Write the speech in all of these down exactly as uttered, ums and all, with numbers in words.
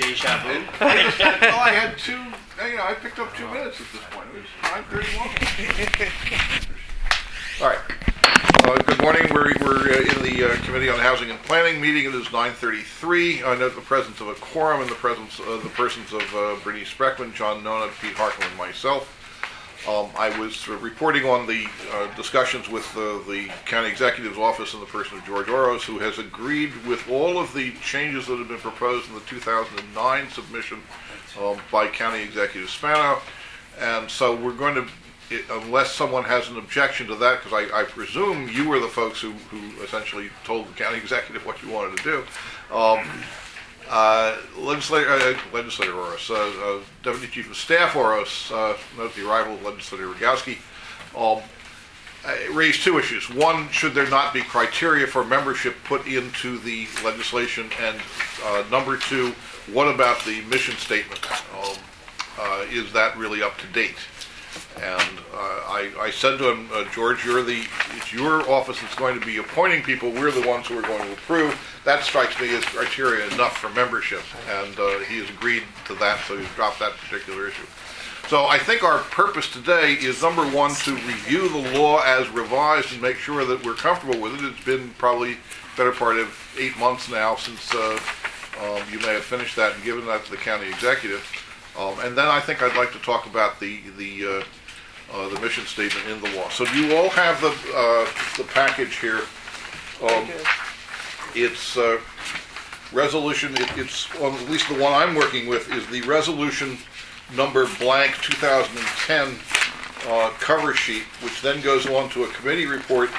Deja vu. Well, I had two, you know, I picked up two minutes at this point. It was nine thirty-one. All right. Uh, good morning. We're, we're uh, in the uh, Committee on Housing and Planning meeting. It is nine thirty-three. I note the presence of a quorum in the presence of the persons of uh, Bernice Spreckman, John Nona, Pete Hartman, and myself. Um, I was uh, reporting on the uh, discussions with uh, the County Executive's Office in the person of George Oros, who has agreed with all of the changes that have been proposed in the two thousand nine submission um, by County Executive Spano. And so we're going to, it, unless someone has an objection to that, because I, I presume you were the folks who, who essentially told the County Executive what you wanted to do. Um, Uh, legislator, uh, legislator Oros, uh, uh, Deputy Chief of Staff Oros, uh, note the arrival of Legislator Rogowski, um, uh, raised two issues. One, should there not be criteria for membership put into the legislation? And uh, number two, what about the mission statement? Um, uh, is that really up to date? And uh, I, I said to him, uh, George, you're the, it's your office that's going to be appointing people. We're the ones who are going to approve. That strikes me as criteria enough for membership. And uh, he has agreed to that, so he's dropped that particular issue. So I think our purpose today is, number one, to review the law as revised and make sure that we're comfortable with it. It's been probably better part of eight months now since uh, um, you may have finished that and given that to the county executive. Um, and then I think I'd like to talk about the the uh, uh, the mission statement in the law. So do you all have the uh, the package here? Um, it's uh, resolution. It, it's well, at least the one I'm working with is the resolution number blank two thousand ten uh, cover sheet, which then goes on to a committee report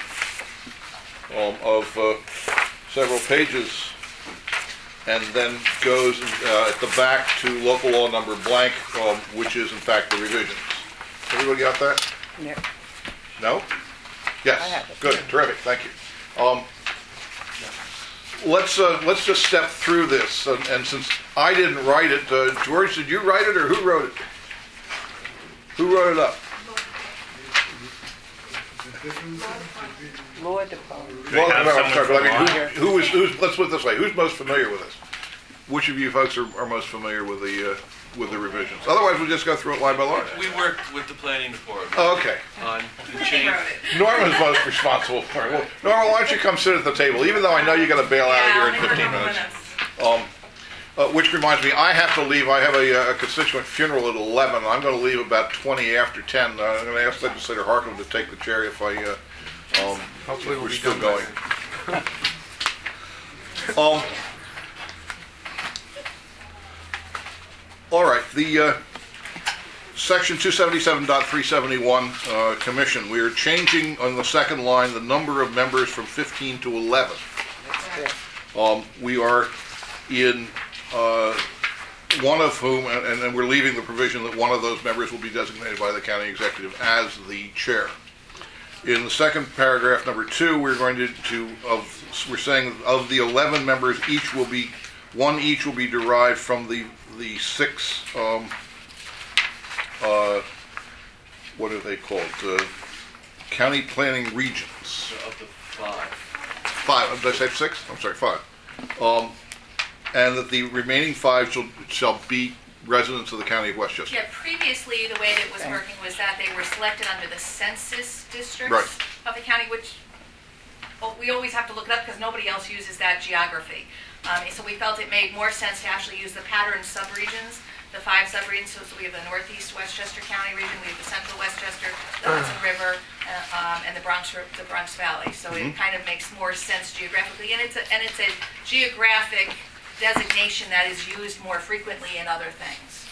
um, of uh, several pages. And then goes uh, at the back to local law number blank, um, which is in fact the revisions. Everybody got that? No. No? Yes. I have it. Good. Terrific. Thank you. Um, let's uh, let's just step through this. And, and since I didn't write it, uh, George, did you write it or who wrote it? Who wrote it up? Law Department. Well, have no, I'm someone sorry, but I from mean, who, who is, who's, let's put it this way, who's most familiar with this? Which of you folks are, are most familiar with the, uh, with the revisions? Otherwise, we'll just go through it line by line. We worked with the planning department Oh, okay. on the change. Norma's most responsible for it. Well, Norma, why don't you come sit at the table, even though I know you got to bail out of here in fifteen minutes. Um, uh, which reminds me, I have to leave. I have a, a constituent funeral at eleven. I'm going to leave about twenty after ten. Uh, I'm going to ask Legislator Harkin to take the chair if I, uh, um, Hopefully if we'll we're be still done going. by um, all right, the uh, section two seventy-seven point three seventy-one uh, commission. We are changing on the second line the number of members from fifteen to eleven. Um, we are in uh, one of whom, and then we're leaving the provision that one of those members will be designated by the county executive as the chair. In the second paragraph, number two, we're going to, to of we're saying of the eleven members, each will be one each will be derived from the the six. Um, uh, what are they called? Uh, county planning regions. So up to five. Five. Did I say six? I'm sorry, five. Um, and that the remaining five shall shall be residents of the county of Westchester. Yeah, previously, the way that it was working was that they were selected under the census districts Right. of the county, which well, we always have to look it up because nobody else uses that geography. Um, so we felt it made more sense to actually use the pattern subregions, the five subregions. So, so we have the Northeast Westchester County region, we have the Central Westchester, the Hudson River, uh, um, and the Bronx, the Bronx Valley. So Mm-hmm. it kind of makes more sense geographically, and it's a, and it's a geographic designation that is used more frequently in other things.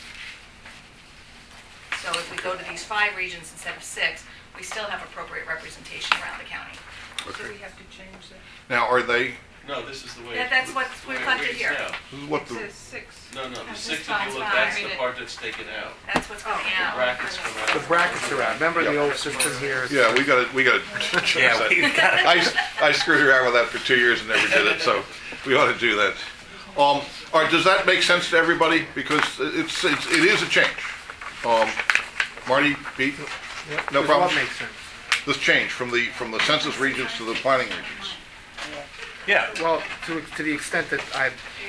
So if we go to these five regions instead of six, we still have appropriate representation around the county. Okay. Do we have to change that? Now, are they? No, this is the way. Yeah, that's what's the way it reflected reads here. now. This is what It the says six. No, no, the That's six, just if you fine, look, fine. that's Read the it. part that's taken out. That's what's coming The out. brackets come out. The brackets are out. Remember the old system here? yeah, we got to we got to change Yeah, that. we got it. I, I screwed around with that for two years and never did it, so we ought to do that. Um, all right, does that make sense to everybody? Because it's, it's it is a change. Um, Marty, Pete, Yep. No Does problem. What makes sense? this change from the from the census regions to the planning regions. Yeah. Well, to to the extent that I There you go.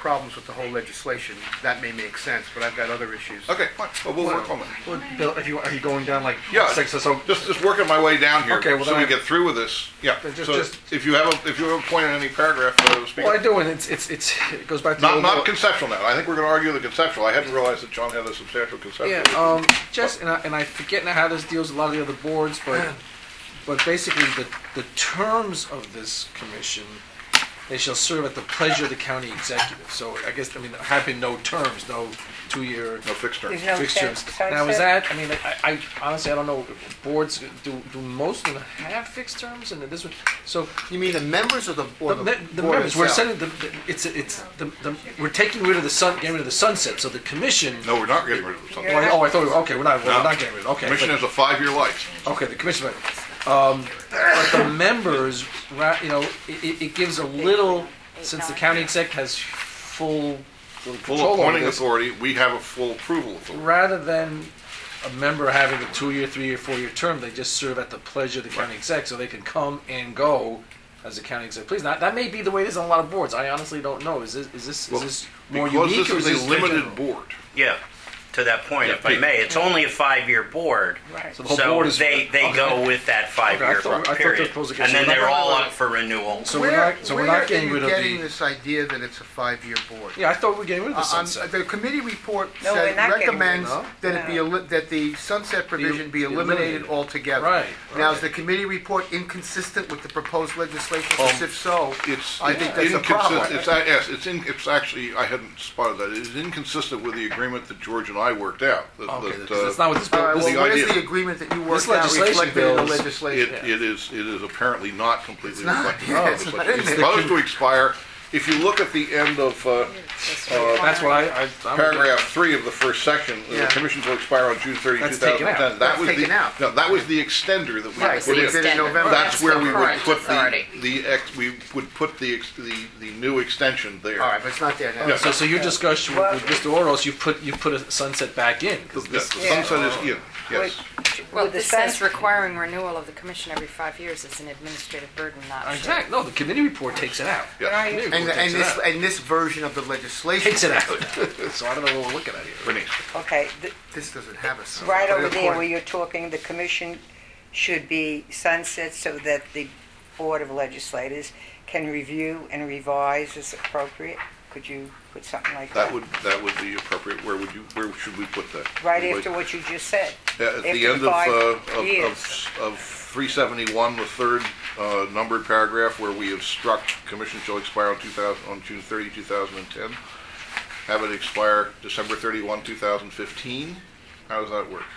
problems with the whole legislation, that may make sense, but I've got other issues. Okay, fine, well, we'll work on it. Well, Bill, if you, are you going down like Yeah, six or so? just, just working my way down here, Okay, well, so then we I- get through with this, yeah. Then just- So just- if you have a, if you have a point in any paragraph, uh, speak. Well, I do, and it's, it's, it's, it goes back to the Not, old not law. conceptual now, I think we're gonna argue the conceptual, I hadn't realized that John had a substantial conceptual. Yeah, um, just, and I, and I forget now how this deals with a lot of the other boards, but, but basically the, the terms of this commission, they shall serve at the pleasure of the county executive. So I guess, I mean, there have been no terms, no two-year No fixed term. There's no fixed sen- terms. sunset? Now, is that, I mean, I, I honestly, I don't know, boards, do, do most of them have fixed terms? And this one, so, You mean the members or the, or the, the, me- the board members, we're itself? sending the, the- it's, it's, the, the, we're taking rid of the sun, getting rid of the sunset, so the commission. No, we're not getting rid of something. Oh, I, oh, I thought, we were- okay, we're not, well, No. we're not getting rid of it, okay. Commission but- has a five-year life. Okay, the commission, um, but the members, ra- you know, it, it- it gives a little, since the county exec has full Full control over appointing this, authority, we have a full approval authority. rather than a member having a two-year, three-year, four-year term, they just serve at the pleasure of the county exec, so they can come and go as a county exec. Please, now, that may be the way it is on a lot of boards. I honestly don't know. Is this, is this, is Well, this more Because unique this or is is this a limited general? board. Yeah, to that point, Yeah, if I Pete. may, it's only a five-year board. Right. So the whole board is. they, they okay. go with that five-year thought- I thought they were period. supposed to get- And so then we're they're not- all up for renewal. So we're Where- not, so we're where not getting are rid you of getting the. this idea that it's a five-year board? Yeah, I thought we were getting rid of the Uh, um, sunset. The committee report No, said, we're not getting rid of recommends it. that it be, No. eli- that the sunset provision be eliminated eliminated. altogether. Right, Now, right. is the committee report inconsistent with the proposed legislation? Um, Because if so, It's I think that's a problem. inconsistent, it's, a- yes, it's in, it's actually, I hadn't spotted that, it is inconsistent with the agreement that George and I worked out. that- Okay, that, because uh, that's not what this all bill. right, this- well, the where's idea- the agreement that you This worked out legislation reflected in the bill is- It, legislation? it is, it is apparently not completely It's not. reflected. Yeah, in the it's not legislation. in It's there. supposed to expire, if you look at the end of, uh, uh, That's what I, I. I'm- paragraph three of the first section, the Yeah. commissions will expire on June thirtieth, two That's taken thousand out. ten. That That's was taken the, out. no, that was the extender that we Right, put we in. did in November. That's where we would Current put the, authority. the ex, we would put the, ex- the, the new extension there. All right, but it's not there now. Yeah. So, so your discussion with, with Mister Oros, you put, you put a sunset back in. 'cause The this- the sunset is, yeah, yes. Well, Well, the this says sun- requiring renewal of the commission every five years is an administrative burden, not. Exactly, no, the committee report takes it out. Yes. Right. Committee And, report and takes it this, out. and this version of the legislation. Takes it out. So I don't know what we're looking at here. Bernice. Okay, th- This doesn't have a sunset. right but over there according- where you're talking, the commission should be sunset so that the Board of Legislators can review and revise as appropriate. Could you put something like that? That would, that would be appropriate. Where would you, where should we put that? Right Would- after what you just said. At after the the end of, five uh, of, years. of, of three seventy-one, the third, uh, numbered paragraph where we have struck, commission shall expire on two thousand, on June thirtieth, two thousand ten. Have it expire December thirty-first, two thousand fifteen. How does that work?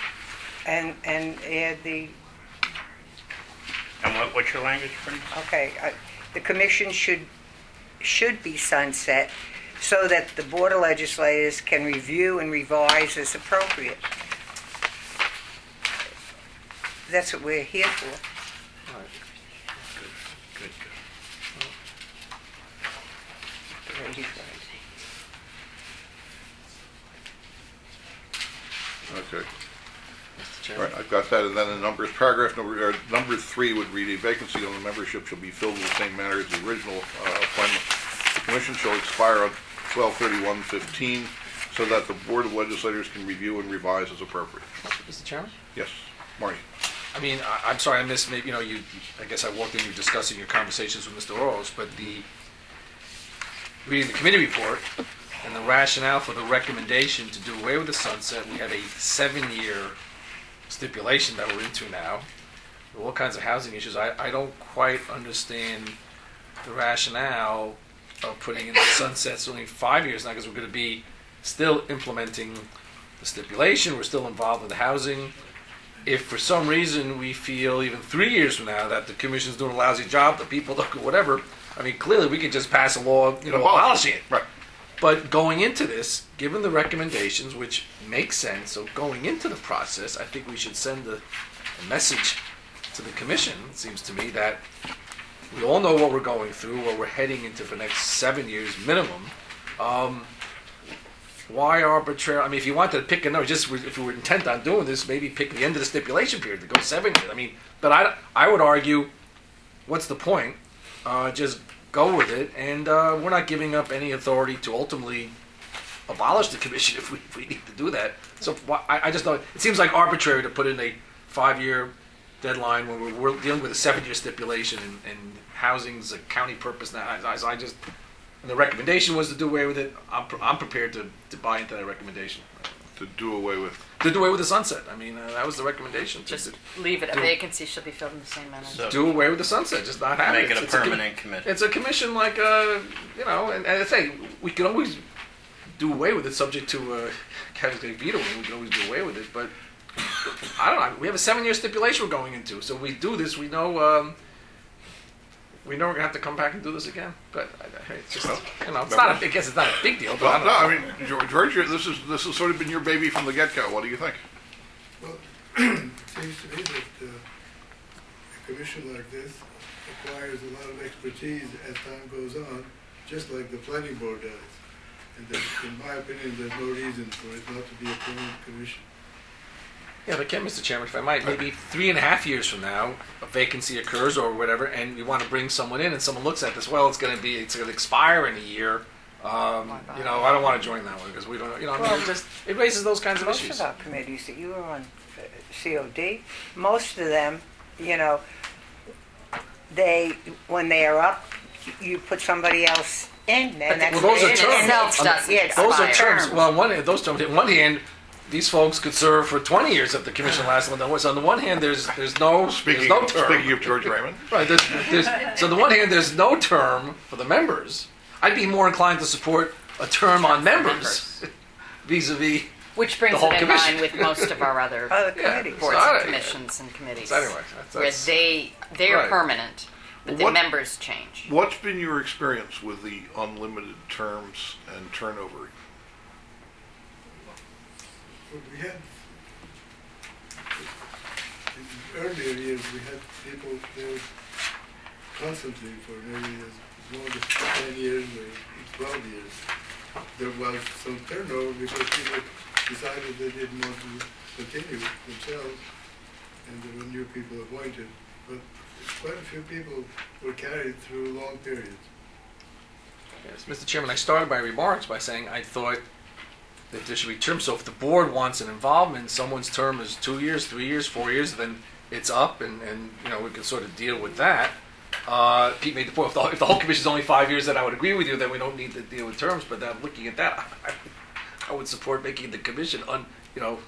And, and add the, And what, what's your language, Bernice? okay, uh, the commission should, should be sunset so that the Board of Legislators can review and revise as appropriate. That's what we're here for. Good, good. Okay. All right, I've got that, and then in numbers, paragraph number, uh, number three would read, a vacancy on the membership shall be filled in the same manner as the original uh, appointment. The commission shall expire on twelve thirty-one fifteen, so that the Board of Legislators can review and revise as appropriate. Mister Chairman? Yes, Marty? I mean, I, I'm sorry, I missed, maybe, you know, you, I guess I walked in, you were discussing your conversations with Mister Oros, but the, reading the committee report and the rationale for the recommendation to do away with the sunset, we have a seven-year stipulation that we're into now, with all kinds of housing issues. I, I don't quite understand the rationale of putting in the sunsets only five years now, because we're going to be still implementing the stipulation, we're still involved in the housing. If for some reason we feel even three years from now that the commission's doing a lousy job, the people don't, whatever, I mean, clearly we could just pass a law, you know, abolishing it. Right. But going into this, given the recommendations, which make sense, so going into the process, I think we should send a, a message to the commission, it seems to me, that we all know what we're going through, what we're heading into for the next seven years minimum. Um, why arbitrary? I mean, if you wanted to pick a number, just if we were intent on doing this, maybe pick the end of the stipulation period to go seven years. I mean, but I, I would argue, what's the point? Uh, just go with it, and uh, we're not giving up any authority to ultimately abolish the commission if we, if we need to do that. So why- I, I just don't, it seems like arbitrary to put in a five-year deadline when we're, we're dealing with a seven-year stipulation, and, and housing's a county purpose now. I, I, I just, and the recommendation was to do away with it. I'm, pre- I'm prepared to, to buy into that recommendation. To do away with. To do away with the sunset. I mean, uh, that was the recommendation. to- Just to leave it. A Do- vacancy shall be filled in the same manner. So do away with the sunset. Just not have make it. it a It's- it's com- permanent committee. It's a commission like, uh, you know, and, and I say, we can always do away with it subject to uh, category vetoing. We can always do away with it, but I don't know. We have a seven-year stipulation we're going into, so we do this. We know, um, we know we're gonna have to come back and do this again. But I, I, it's just, you know, it's not. A, I guess it's not a big deal. But I Well, don't no, know. I mean, George, George, this is this has sort of been your baby from the get-go. What do you think? Well, it seems to me that uh, a commission like this requires a lot of expertise as time goes on, just like the planning board does. And that, in my opinion, there's no reason for it not to be a permanent commission. Yeah, but Ken, Mister Chairman, if I might, maybe three and a half years from now, a vacancy occurs or whatever, and we want to bring someone in, and someone looks at this. Well, it's going to be, it's going to expire in a year. Um, you know, I don't want to join that one because we don't. You know, I mean, Well, it just it raises those kinds of Most issues. of our committees that you were on, uh, C O D, most of them, you know, they, when they are up, you put somebody else in, and that's. Well, those are in terms. itself Um, doesn't yeah, Those are expire. terms. Well, on one hand, those terms. On one hand, these folks could serve for twenty years if the commission lasts. On the so on the one hand, there's there's no Speaking there's no of, term. speaking of George Raymond, Right. There's, there's, so on the one hand, there's no term for the members. I'd be more inclined to support a term on members vis-a-vis. Which brings the whole it in commission. line with most of our other Other Yeah. committees. boards So, and I- commissions and committees. So anyway, that's, where that's they, they're Right. permanent, but the What- members change. what's been your experience with the unlimited terms and turnover? But we had, in earlier years, we had people there constantly for maybe as long as ten years or twelve years. There was some turnover because people decided they didn't want to continue themselves, and there were new people appointed. But quite a few people were carried through long periods. Yes, Mister Chairman, I started my remarks by saying I thought that there should be terms. So if the board wants an involvement, someone's term is two years, three years, four years, then it's up, and, and you know we can sort of deal with that. Uh, Pete made the point, if the, if the whole commission is only five years, then I would agree with you that we don't need to deal with terms. But then looking at that, I, I would support making the commission un, you know,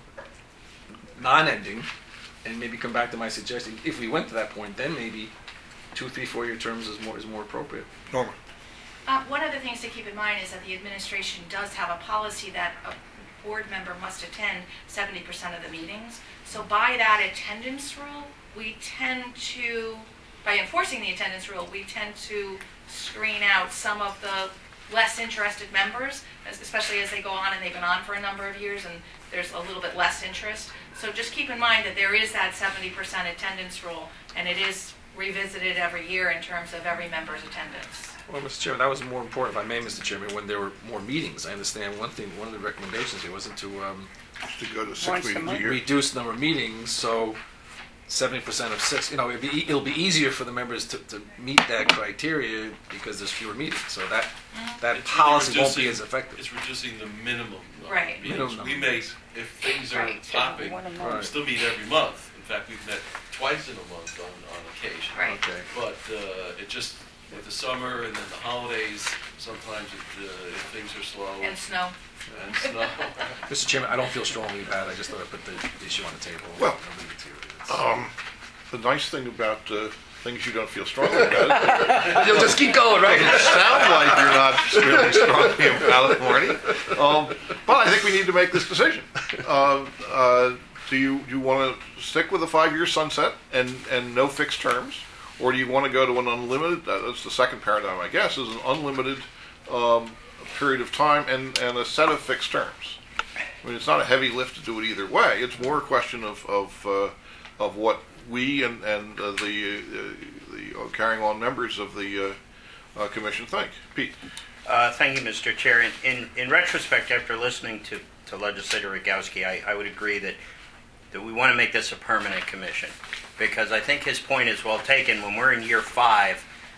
non-ending, and maybe come back to my suggestion. If we went to that point, then maybe two, three, four-year terms is more is more appropriate. Norma. Uh, one of the things to keep in mind is that the administration does have a policy that a board member must attend seventy percent of the meetings. So by that attendance rule, we tend to, by enforcing the attendance rule, we tend to screen out some of the less interested members, as- especially as they go on and they've been on for a number of years and there's a little bit less interest. So just keep in mind that there is that seventy percent attendance rule, and it is revisited every year in terms of every member's attendance. Well, Mister Chairman, that was more important, if I may, Mister Chairman, when there were more meetings. I understand one thing, one of the recommendations here wasn't to um, To go to six Once a meetings a month. year. reduce the number of meetings, so seventy percent of six, you know, it'd be, it'll be easier for the members to, to meet that criteria because there's fewer meetings. So that, that It's really policy won't be reducing- as effective. It's reducing the minimum. number of Right. meetings. Minimum We number. may, if things are Right. popping, One a we month. still meet every month. In fact, we've met twice in a month on, on occasion. Right. Okay. But uh, it just, with the summer and then the holidays, sometimes it, uh, if things are slow And snow. and snow. Mister Chairman, I don't feel strongly about it. I just thought I'd put the issue on the table. Well, I'll leave it to you. It's- Um, the nice thing about uh, things you don't feel strongly about, You'll just keep going, right? it sounds like you're not feeling strongly about it, Marty. Um, but I think we need to make this decision. Uh, uh, do you do you want to stick with a five-year sunset and, and no fixed terms, or do you want to go to an unlimited? Uh, that's the second paradigm, I guess, is an unlimited um, period of time and, and a set of fixed terms. I mean, it's not a heavy lift to do it either way. It's more a question of of uh, of what we and and uh, the uh, the uh, carrying on members of the uh, uh, commission think. Pete. Uh, Thank you, Mister Chair. In, in, in retrospect, after listening to, to Legislator Rogowski, I, I would agree that, that we want to make this a permanent commission, because I think his point is well taken. When we're in year five,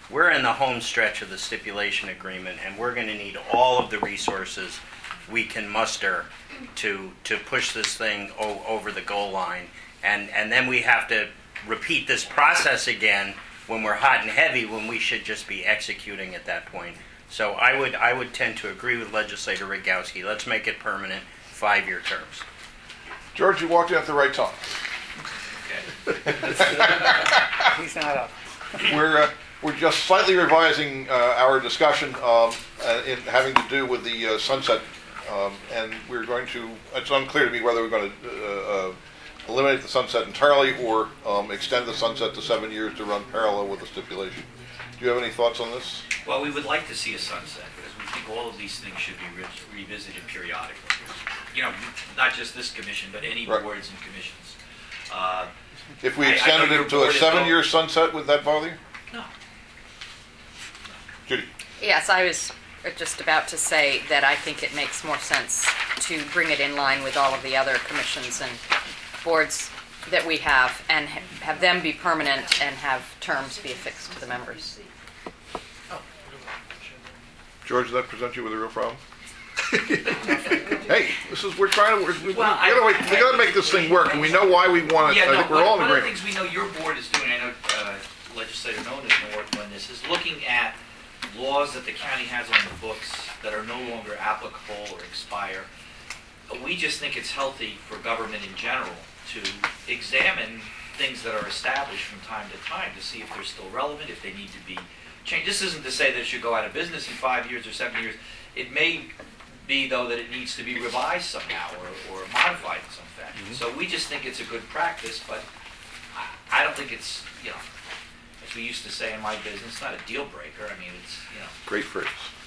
we're in the home stretch of the stipulation agreement, and we're going to need all of the resources we can muster to to push this thing o- over the goal line. And, and then we have to repeat this process again when we're hot and heavy, when we should just be executing at that point. So I would I would tend to agree with Legislator Rogowski. Let's make it permanent, five-year terms. George, you walked in at the right time. He's not up. We're uh, we're just slightly revising uh, our discussion um, uh, in having to do with the uh, sunset, um, and we're going to. It's unclear to me whether we're going to uh, uh, eliminate the sunset entirely or um, extend the sunset to seven years to run parallel with the stipulation. Do you have any thoughts on this? Well, we would like to see a sunset because we think all of these things should be re- revisited periodically. You know, not just this commission, but any Right. boards and commissions. Uh, If we I- I extended know your it to a board is seven-year sunset, would that bother you? No. Judy? Yes, I was just about to say that I think it makes more sense to bring it in line with all of the other commissions and boards that we have and ha- have them be permanent and have terms be affixed to the members. George, does that present you with a real problem? Hey, this is, we're trying to, we're, we, Well, we, gotta, I- we gotta make this thing work, and we know why we want it. Yeah, I no, think we're one, all in one of the agreement. things we know your board is doing, I know uh, Legislator Nolan has been working on this, is looking at laws that the county has on the books that are no longer applicable or expire. We just think it's healthy for government in general to examine things that are established from time to time to see if they're still relevant, if they need to be changed. This isn't to say that it should go out of business in five years or seven years. It may be, though, that it needs to be revised somehow or, or modified in some fashion. Mm-hmm. So we just think it's a good practice, but I, I don't think it's, you know, as we used to say in my business, not a deal breaker. I mean, it's, you know. Great phrase.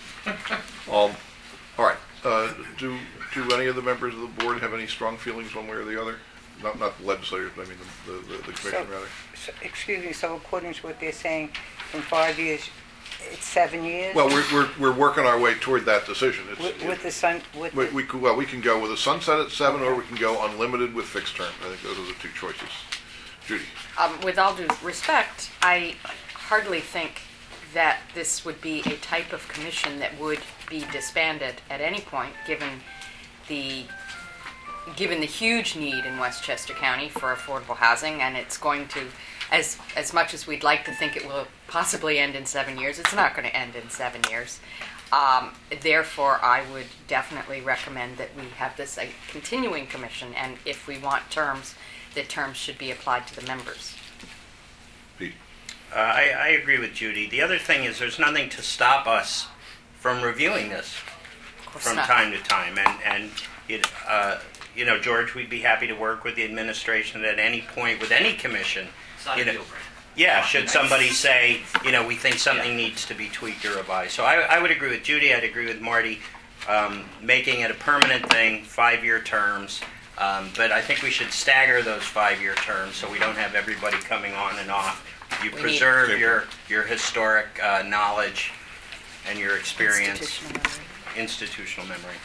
um, all right. Uh, do do any of the members of the board have any strong feelings one way or the other? Not not the legislators, but I mean the the, the, the commission So- rather. So, excuse me, so according to what they're saying, from five years, it's seven years? Well, we're we're we're working our way toward that decision. It's, With, with the sun, with we, the, we could, well we can go with a sunset at seven, or we can go unlimited with fixed term. I think those are the two choices. Judy. Um, with all due respect, I hardly think that this would be a type of commission that would be disbanded at any point, given the given the huge need in Westchester County for affordable housing, and it's going to, as as much as we'd like to think it will possibly end in seven years, it's not going to end in seven years. Um, therefore, I would definitely recommend that we have this a continuing commission, and if we want terms, the terms should be applied to the members. Pete. Uh, I, I agree with Judy. The other thing is there's nothing to stop us from reviewing this Of course from not. time to time. And, and it, uh, you know, George, we'd be happy to work with the administration at any point with any commission. It's not You a know, deal breaker. Yeah, should somebody say, you know, we think something needs to be tweaked or revised. So I, I would agree with Judy, I'd agree with Marty, um, making it a permanent thing, five-year terms. Um, but I think we should stagger those five-year terms so we don't have everybody coming on and off. You We need- preserve your, your historic uh, knowledge and your experience, Institutional memory. institutional memory.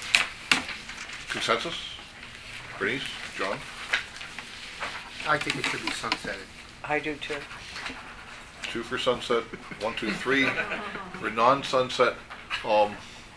Consensus? Bernice? John? I think it should be sunsetted. I do too. Two for sunset, one, two, three for non-sunset. Um,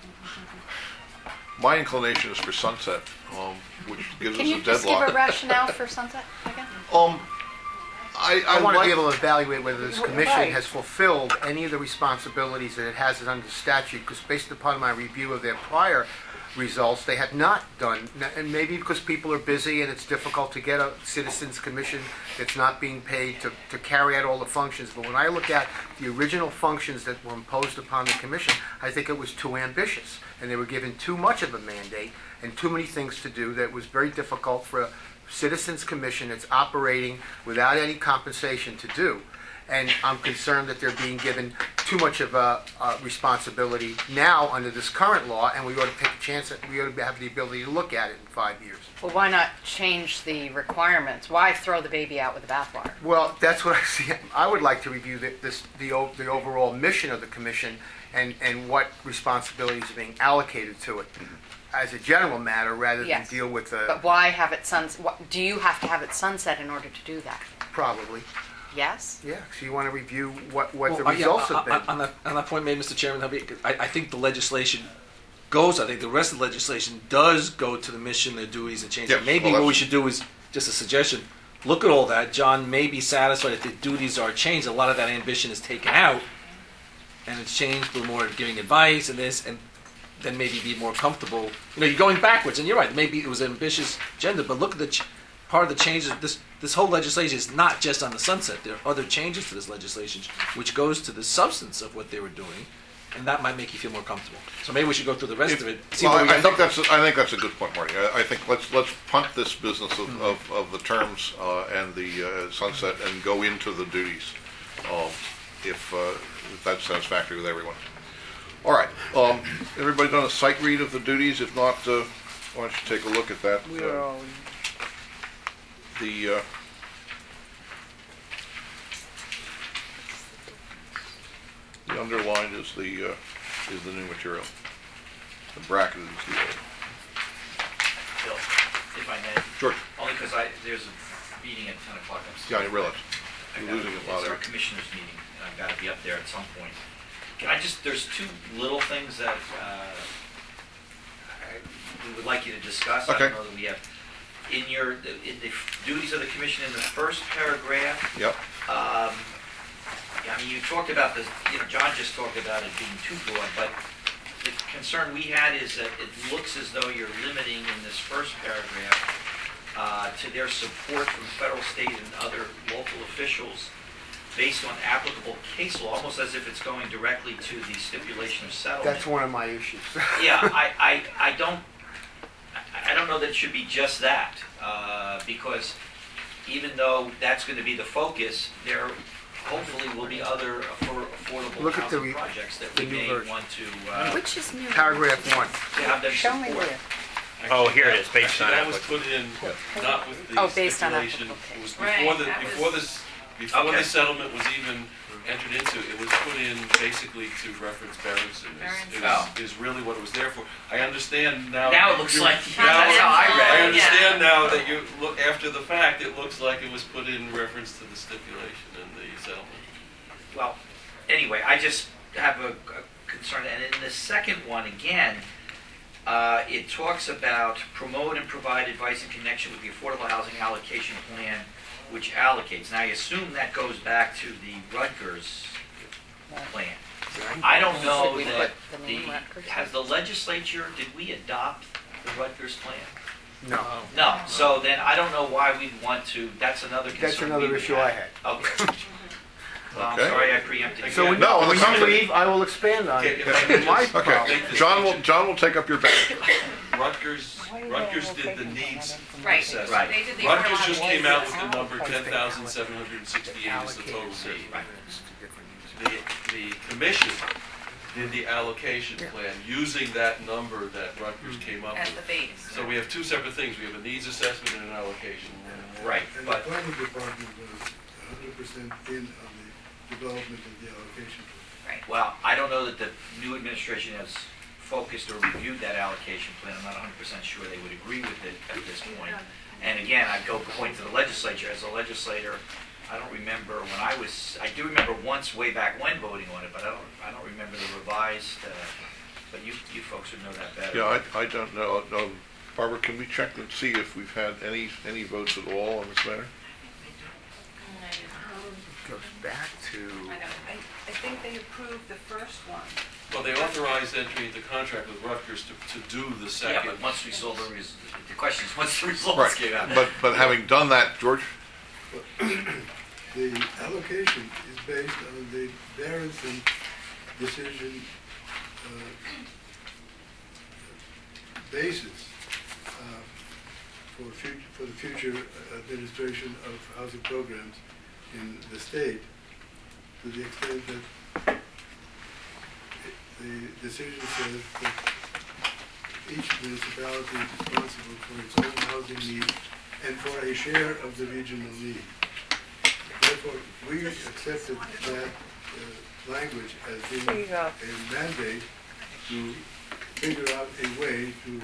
my inclination is for sunset, um, which gives Can us you a just give a deadlock. rationale for sunset again? Um, I, I, I want to like, be able to evaluate whether this Right. commission has fulfilled any of the responsibilities that it has under statute, because based upon my review of their prior results, they had not done, and maybe because people are busy and it's difficult to get a citizens commission that's not being paid to, to carry out all the functions. But when I look at the original functions that were imposed upon the commission, I think it was too ambitious, and they were given too much of a mandate and too many things to do that was very difficult for a citizens commission that's operating without any compensation to do. And I'm concerned that they're being given too much of a, a responsibility now under this current law, and we ought to take a chance that we ought to have the ability to look at it in five years. Well, why not change the requirements? Why throw the baby out with the bathwater? Well, that's what I see. I would like to review the, this, the, o- the overall mission of the commission and, and what responsibilities are being allocated to it as a general matter, rather than Yes. deal with the, But why have it suns? What, do you have to have it sunset in order to do that? probably. yes? Yeah, so you want to review what, what the Well, uh, yeah, results uh, have been. uh, On that, on that point made, Mister Chairman, I'll be- I, I think the legislation goes, I think the rest of the legislation does go to the mission, the duties, and changes. Yes, Maybe well, what we that's- should do is, just a suggestion, look at all that. John may be satisfied if the duties are changed. A lot of that ambition is taken out, and it's changed to more giving advice and this, and then maybe be more comfortable. You know, you're going backwards, and you're right. Maybe it was an ambitious agenda, but look at the ch- part of the changes. This this whole legislation is not just on the sunset. There are other changes to this legislation, which goes to the substance of what they were doing, and that might make you feel more comfortable. So maybe we should go through the rest If- of it. See well, where we I, I end think up. that's a, I think that's a good point, Marty. I, I think let's let's punt this business of, Mm-hmm. of, of the terms uh, and the uh, sunset and go into the duties, um, if, uh, if that's satisfactory with everyone. All right. Um, everybody done a sight read of the duties? If not, uh, why don't you take a look at that? We're Uh, all, the uh, the underlined is the uh, is the new material. The bracketed is the old. Bill, if I may, George. only because I, there's a meeting at ten o'clock. I'm Yeah, I sorry. realize. I You're gotta- losing a lot It's our there. commissioners meeting, and I've got to be up there at some point. Can I just, there's two little things that uh, I- we would like you to discuss. I Okay. don't know that we have, in your, in the duties of the commission, in the first paragraph, Yep. um, I mean, you talked about this, you know, John just talked about it being too broad, but the concern we had is that it looks as though you're limiting in this first paragraph uh, to their support from federal, state, and other local officials based on applicable case law, almost as if it's going directly to the stipulation of settlement. That's one of my issues. Yeah, I, I, I don't, I- I don't know that it should be just that, uh, because even though that's going to be the focus, there hopefully will be other affor- affordable Look at the housing re- projects that the we new may version. want to, uh, Which is new? Paragraph one. to have them show me support. where. Oh, here it is, based Actually, on that was applicable. put in, not with the Oh, based on stipulation. applicable It was Right, before the, that before was- this, before Okay. the settlement was even entered into, it was put in basically to reference Berenson. is- Berenson. is- Oh. Is really what it was there for. I understand now. Now it looks you- like, now- that's how I I read it. understand now that you look, after the fact, it looks like it was put in reference to the stipulation and the settlement. Well, anyway, I just have a, a concern, and in the second one, again, uh, it talks about promote and provide advice in connection with the Affordable Housing Allocation Plan, which allocates. Now, I assume that goes back to the Rutgers plan. I don't know Should we that put the the, name Rutgers? has the legislature, did we adopt the Rutgers plan? No. No, so then I don't know why we'd want to, that's another concern That's another we would issue have. I had. Okay. Well, I'm Okay. sorry I preempted. So when, No, on the when you contrary. leave, I will expand on Okay, it. if I could My just- Okay. problem. John will John will take up your back. Rutgers, Rutgers did the needs Right, assessment. Right. they did the Rutgers affordable just housing. came out with the number ten thousand seven hundred sixty-eight is the total fee. Right. The, the commission did the allocation plan using that number that Rutgers came up As the with. base. So we have two separate things. We have a needs assessment and an allocation. Right, And the but planning department was a hundred percent in on the development of the allocation plan. Right. Well, I don't know that the new administration has focused or reviewed that allocation plan. I'm not one hundred percent sure they would agree with it at this point. And again, I'd go point to the legislature. As a legislator, I don't remember when I was, I do remember once way back when voting on it, but I don't, I don't remember the revised, uh, but you, you folks would know that better. Yeah, I, I don't know. Um, Barbara, can we check and see if we've had any any votes at all on this matter? Goes back to, I, I think they approved the first one. Well, they authorized entry into contract with Rutgers to, to do the Yeah, second. but once we saw the, res- the question is, once the results Right. came out. But but having done that, George. The allocation is based on the Berenson decision uh, basis uh, for future, for the future administration of housing programs in the state, to the extent that it- the decision says that each municipality is responsible for its own housing needs and for a share of the regional need. Therefore, we accepted that uh, language as being There you go. a mandate to figure out a way to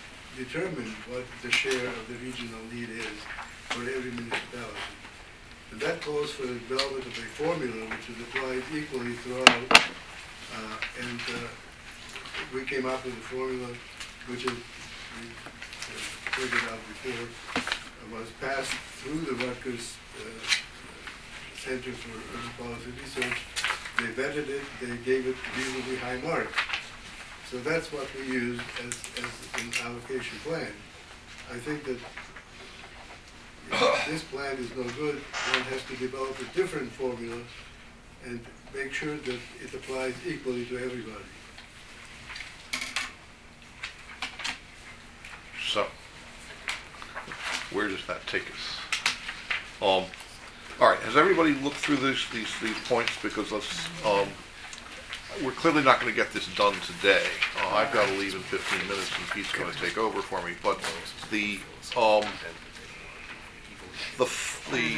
determine what the share of the regional need is for every municipality. And that calls for the development of a formula which is applied equally throughout. Uh, and uh, we came up with a formula which is, we uh, figured out before, uh, was passed through the Rutgers uh, Center for Urban Policy Research. They vetted it, they gave it reasonably high marks. So that's what we use as, as an allocation plan. I think that if this plan is no good, one has to develop a different formula and make sure that it applies equally to everybody. So, where does that take us? Um, all right, has everybody looked through this, these these points? Because let's, um, we're clearly not going to get this done today. Uh, I've got to leave in fifteen minutes, and Pete's going to take over for me. But the um, the the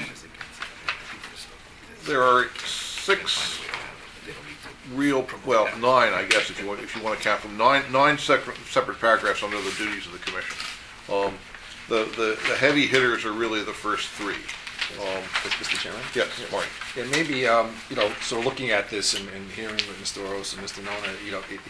there are six real, well, nine, I guess, if you want, if you want to count them, nine nine separate separate paragraphs under the duties of the commission. Um, the, the the heavy hitters are really the first three. Um, Mister Chairman? yes, Marty. Yeah, maybe, um, you know, so looking at this and, and hearing what Mister Oros and Mister Nona, you know, it,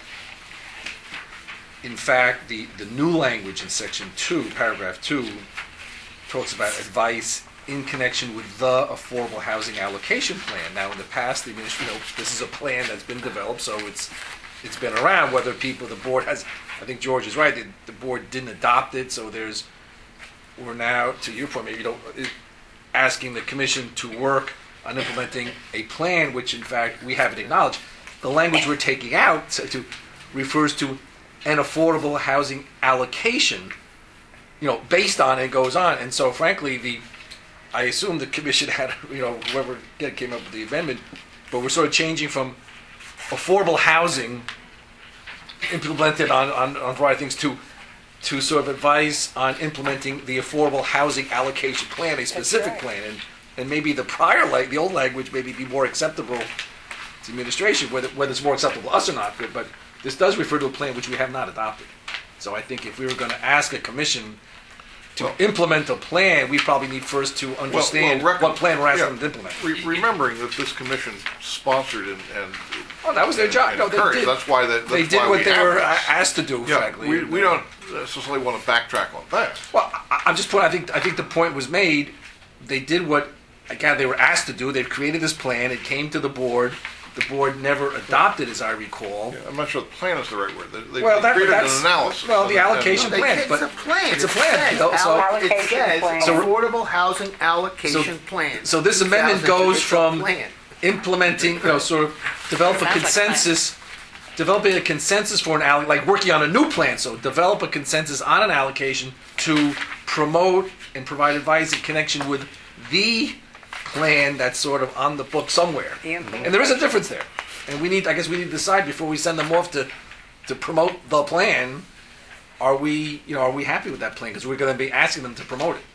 in fact, the, the new language in section two, paragraph two, talks about advice in connection with the affordable housing allocation plan. Now, in the past, the administration, you know, this is a plan that's been developed, so it's it's been around. Whether people, the board has, I think George is right. The, the board didn't adopt it, so there's we're now, to your point, maybe you don't. It, asking the commission to work on implementing a plan, which in fact we haven't acknowledged. The language we're taking out so to, refers to an affordable housing allocation, you know, based on it goes on. And so frankly, the I assume the commission had, you know, whoever came up with the amendment, but we're sort of changing from affordable housing implemented on, on, on a variety of things to to sort of advise on implementing the affordable housing allocation plan, a specific right. plan, and and maybe the prior, like the old language, maybe be more acceptable to administration, whether whether it's more acceptable to us or not. But, but this does refer to a plan which we have not adopted. So I think if we were going to ask a commission to well, implement a plan, we probably need first to understand well, well, what plan we're asking yeah, them to implement. Re- remembering that this commission sponsored and, and oh, that was their and, job. and no, they encouraged. did. That's why they, that's they did why what we they have were this. asked to do. Yeah, frankly, we, we don't necessarily want to backtrack on that. Well, I, I'm just pointing. I think I think the point was made. They did what again they were asked to do. They've created this plan. It came to the board. The board never adopted, as I recall. Yeah, I'm not sure the plan is the right word. They, they, well, they that, created that's an analysis. well, the and- allocation They- plan. it's but a plan. It's a It plan. says, So- so- allo- it Allocation says plan. So- affordable housing allocation So- plan. so this amendment two thousand two, goes it's a from plan. implementing, you know, sort of develop a Sounds like a plan. consensus, developing a consensus for an alloc, like working on a new plan. So develop a consensus on an allocation to promote and provide advice in connection with the plan that's sort of on the book somewhere. The And there is a difference there. And we need, I guess we need to decide before we send them off to, to promote the plan, are we, you know, are we happy with that plan? Because we're going to be asking them to promote it.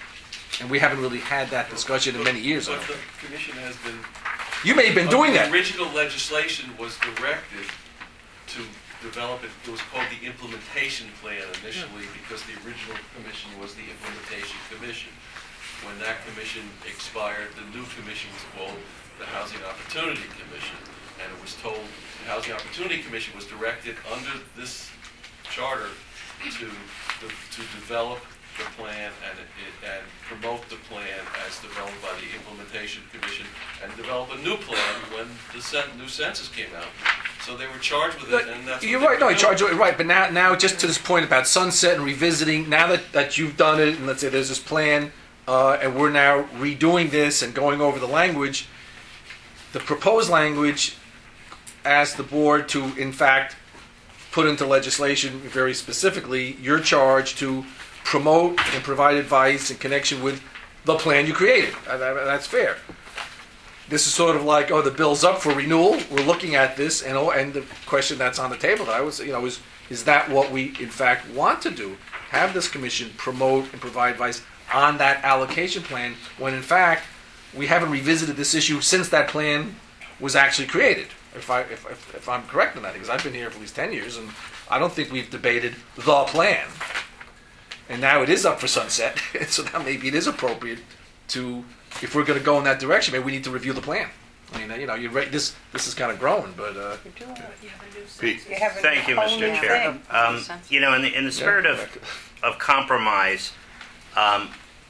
And we haven't really had that discussion in many years. I But don't the think. commission has been. You may have been doing the that. original legislation was directed to develop it, it was called the implementation plan initially, because the original commission was the implementation commission. When that commission expired, the new commission was called the Housing Opportunity Commission. And it was told, the Housing Opportunity Commission was directed under this charter to, to develop the plan and, it, and promote the plan as developed by the Implementation Commission and develop a new plan when the cen- new census came out. So they were charged with it, and that's what You're they right. No, were you doing. charge right. But now, now, just to this point about sunset and revisiting. Now that, that you've done it, and let's say there's this plan, uh, and we're now redoing this and going over the language. The proposed language asks the board to, in fact, put into legislation very specifically your charge to promote and provide advice in connection with the plan you created. Uh, that- That's fair. This is sort of like, oh, the bill's up for renewal. We're looking at this, and oh, and the question that's on the table that I was, you know, is is that what we in fact want to do? Have this commission promote and provide advice on that allocation plan when in fact we haven't revisited this issue since that plan was actually created. If I if if, if I'm correct on that, because I've been here for at least ten years, and I don't think we've debated the plan. And now it is up for sunset, so now maybe it is appropriate to if we're going to go in that direction, maybe we need to review the plan. I mean, uh, you know, you're right. This this is kind of growing, but uh, Pete. You have a Thank you, whole Mister new Chair. thing. Um, you know, in the, in the spirit of, of compromise, um,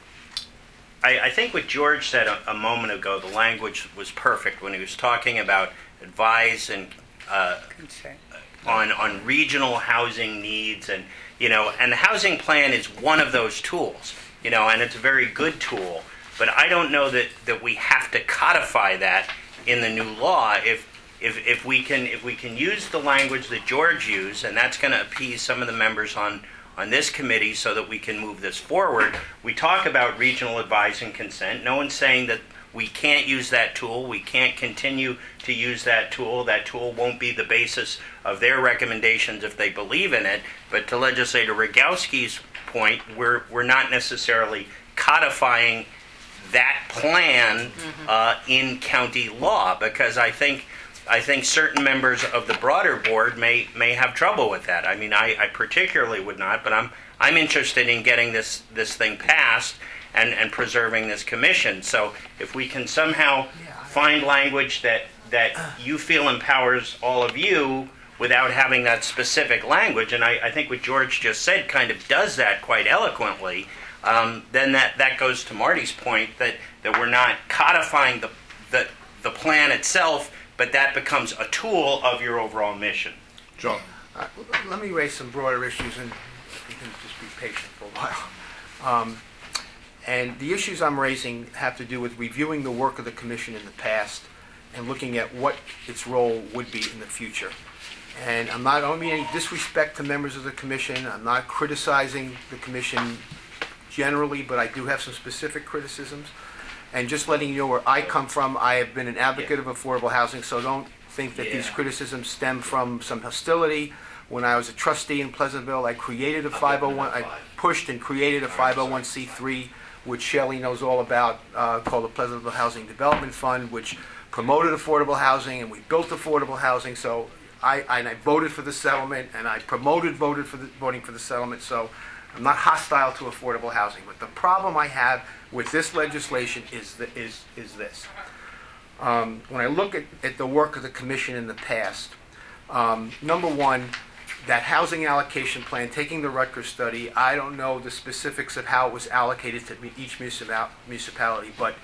I, I think what George said a, a moment ago, the language was perfect when he was talking about advise and uh, Consent. on on regional housing needs, and you know, and the housing plan is one of those tools, you know, and it's a very good tool. But I don't know that, that we have to codify that in the new law. If if if we can if we can use the language that George used, and that's going to appease some of the members on on this committee, so that we can move this forward. We talk about regional advice and consent. No one's saying that we can't use that tool. We can't continue to use that tool. That tool won't be the basis of their recommendations if they believe in it. But to Legislator Rogowski's point, we're we're not necessarily codifying that plan uh, in county law, because I think I think certain members of the broader board may may have trouble with that. I mean, I, I particularly would not, but I'm I'm interested in getting this this thing passed and, and preserving this commission. So if we can somehow find language that that you feel empowers all of you without having that specific language, and I, I think what George just said kind of does that quite eloquently. Um, then that, that goes to Marty's point that, that we're not codifying the, the the plan itself, but that becomes a tool of your overall mission. John. Uh, let me raise some broader issues, and you can just be patient for a while. Um, and the issues I'm raising have to do with reviewing the work of the Commission in the past and looking at what its role would be in the future. And I'm not, I don't mean any disrespect to members of the Commission. I'm not criticizing the Commission generally, but I do have some specific criticisms. And just letting you know where I come from, I have been an advocate of affordable housing, so don't think that these Yeah. criticisms stem from some hostility. When I was a trustee in Pleasantville, I created a five oh one, I pushed and created a five oh one c three, which Shelley knows all about, uh, called the Pleasantville Housing Development Fund, which promoted affordable housing, and we built affordable housing. So I, and I voted for the settlement, and I promoted voted for the, voting for the settlement. So I'm not hostile to affordable housing, but the problem I have with this legislation is the, is is this. Um, when I look at, at the work of the Commission in the past, um, number one, that housing allocation plan, taking the Rutgers study, I don't know the specifics of how it was allocated to each municipal, municipality, but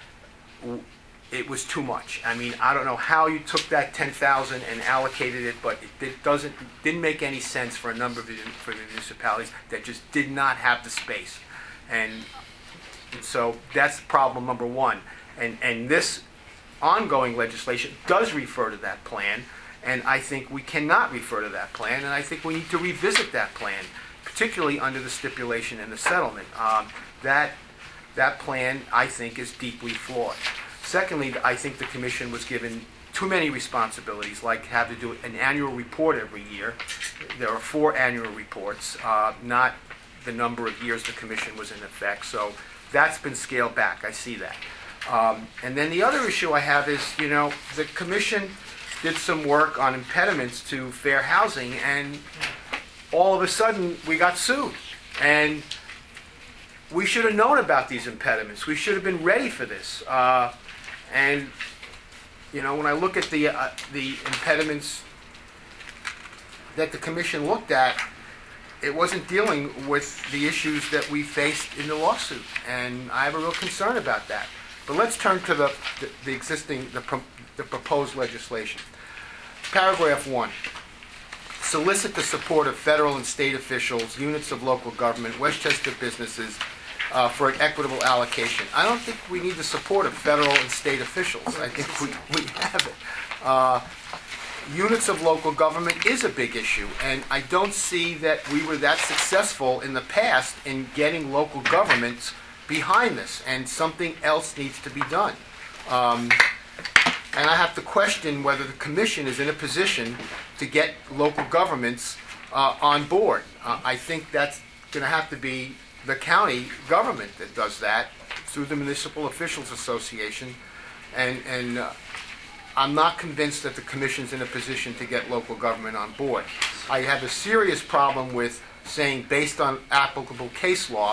w- it was too much. I mean, I don't know how you took that ten thousand and allocated it, but it, it doesn't didn't make any sense for a number of the, for the municipalities that just did not have the space, and, and so that's problem number one. And and this ongoing legislation does refer to that plan, and I think we cannot refer to that plan, and I think we need to revisit that plan, particularly under the stipulation in the settlement. Um, that that plan, I think, is deeply flawed. Secondly, I think the Commission was given too many responsibilities, like have to do an annual report every year. There are four annual reports, uh, not the number of years the Commission was in effect. So that's been scaled back. I see that. Um, and then the other issue I have is, you know, the Commission did some work on impediments to fair housing, and all of a sudden we got sued. And we should have known about these impediments. We should have been ready for this. Uh, And, you know, when I look at the uh, the impediments that the Commission looked at, it wasn't dealing with the issues that we faced in the lawsuit, and I have a real concern about that. But let's turn to the the, the existing the, pro, the proposed legislation. Paragraph one: solicit the support of federal and state officials, units of local government, Westchester businesses, Uh, for an equitable allocation. I don't think we need the support of federal and state officials. I think we, we have it. Uh, units of local government is a big issue, and I don't see that we were that successful in the past in getting local governments behind this, and something else needs to be done. Um, and I have to question whether the Commission is in a position to get local governments uh, on board. Uh, I think that's going to have to be the county government that does that through the Municipal Officials Association, and, and uh, I'm not convinced that the Commission's in a position to get local government on board. I have a serious problem with saying, based on applicable case law,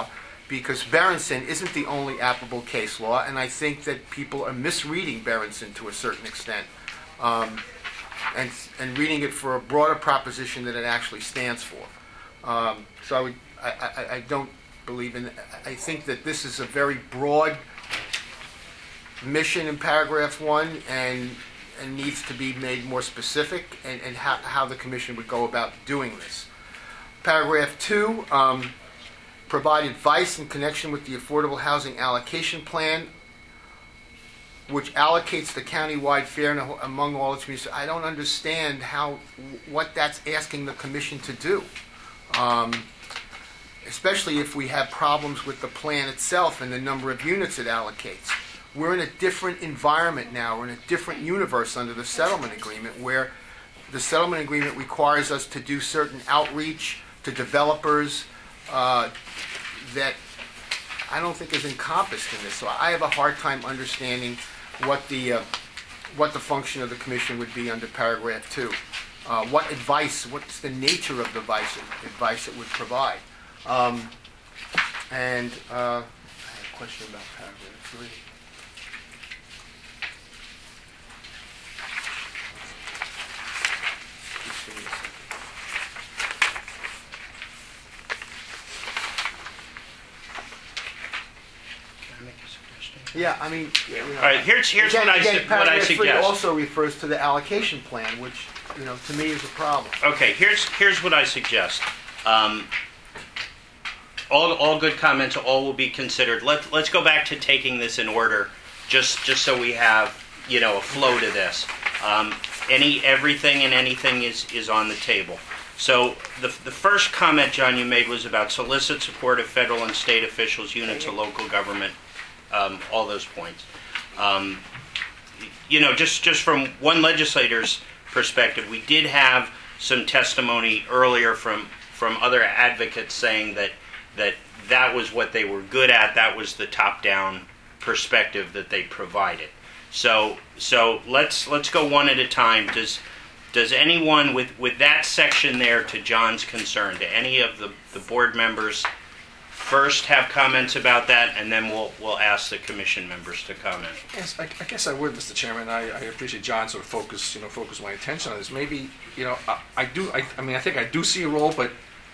because Berenson isn't the only applicable case law, and I think that people are misreading Berenson to a certain extent, um, and and reading it for a broader proposition that it actually stands for. Um, so I would, I, I, I don't believe in. I think that this is a very broad mission in paragraph one, and and needs to be made more specific, and, and how, how the commission would go about doing this. Paragraph two, um, provide advice in connection with the Affordable Housing Allocation Plan, which allocates the county-wide fare among all its municipalities. I don't understand how, what that's asking the commission to do, um, especially if we have problems with the plan itself and the number of units it allocates. We're in a different environment now. We're in a different universe under the settlement agreement, where the settlement agreement requires us to do certain outreach to developers uh, that I don't think is encompassed in this. So I have a hard time understanding what the uh, what the function of the commission would be under paragraph two. Uh, what advice? What's the nature of the advice advice it would provide? Um, and uh, I have a question about paragraph three. Yeah, I mean, you know, All right, here's here's again, what I again, su- what I paragraph three suggest. also refers to the allocation plan, which, you know, to me is a problem. Okay, here's here's what I suggest. Um, all all good comments, all will be considered. Let let's go back to taking this in order, just just so we have, you know, a flow to this. Um, any everything and anything is is on the table. So the the first comment, John, you made was about solicit support of federal and state officials, units of local government. Um, all those points. Um, you know, just, just from one legislator's perspective, we did have some testimony earlier from, from other advocates saying that, that that was what they were good at, that was the top-down perspective that they provided. So so let's let's go one at a time. Does does anyone with, with that section there, to John's concern, do any of the, the board members first have comments about that, and then we'll we'll ask the commission members to comment? Yes, I, I guess I would, Mister Chairman. I, I appreciate John sort of focus, you know, focus my attention on this. Maybe, you know, I, I do. I, I mean, I think I do see a role, but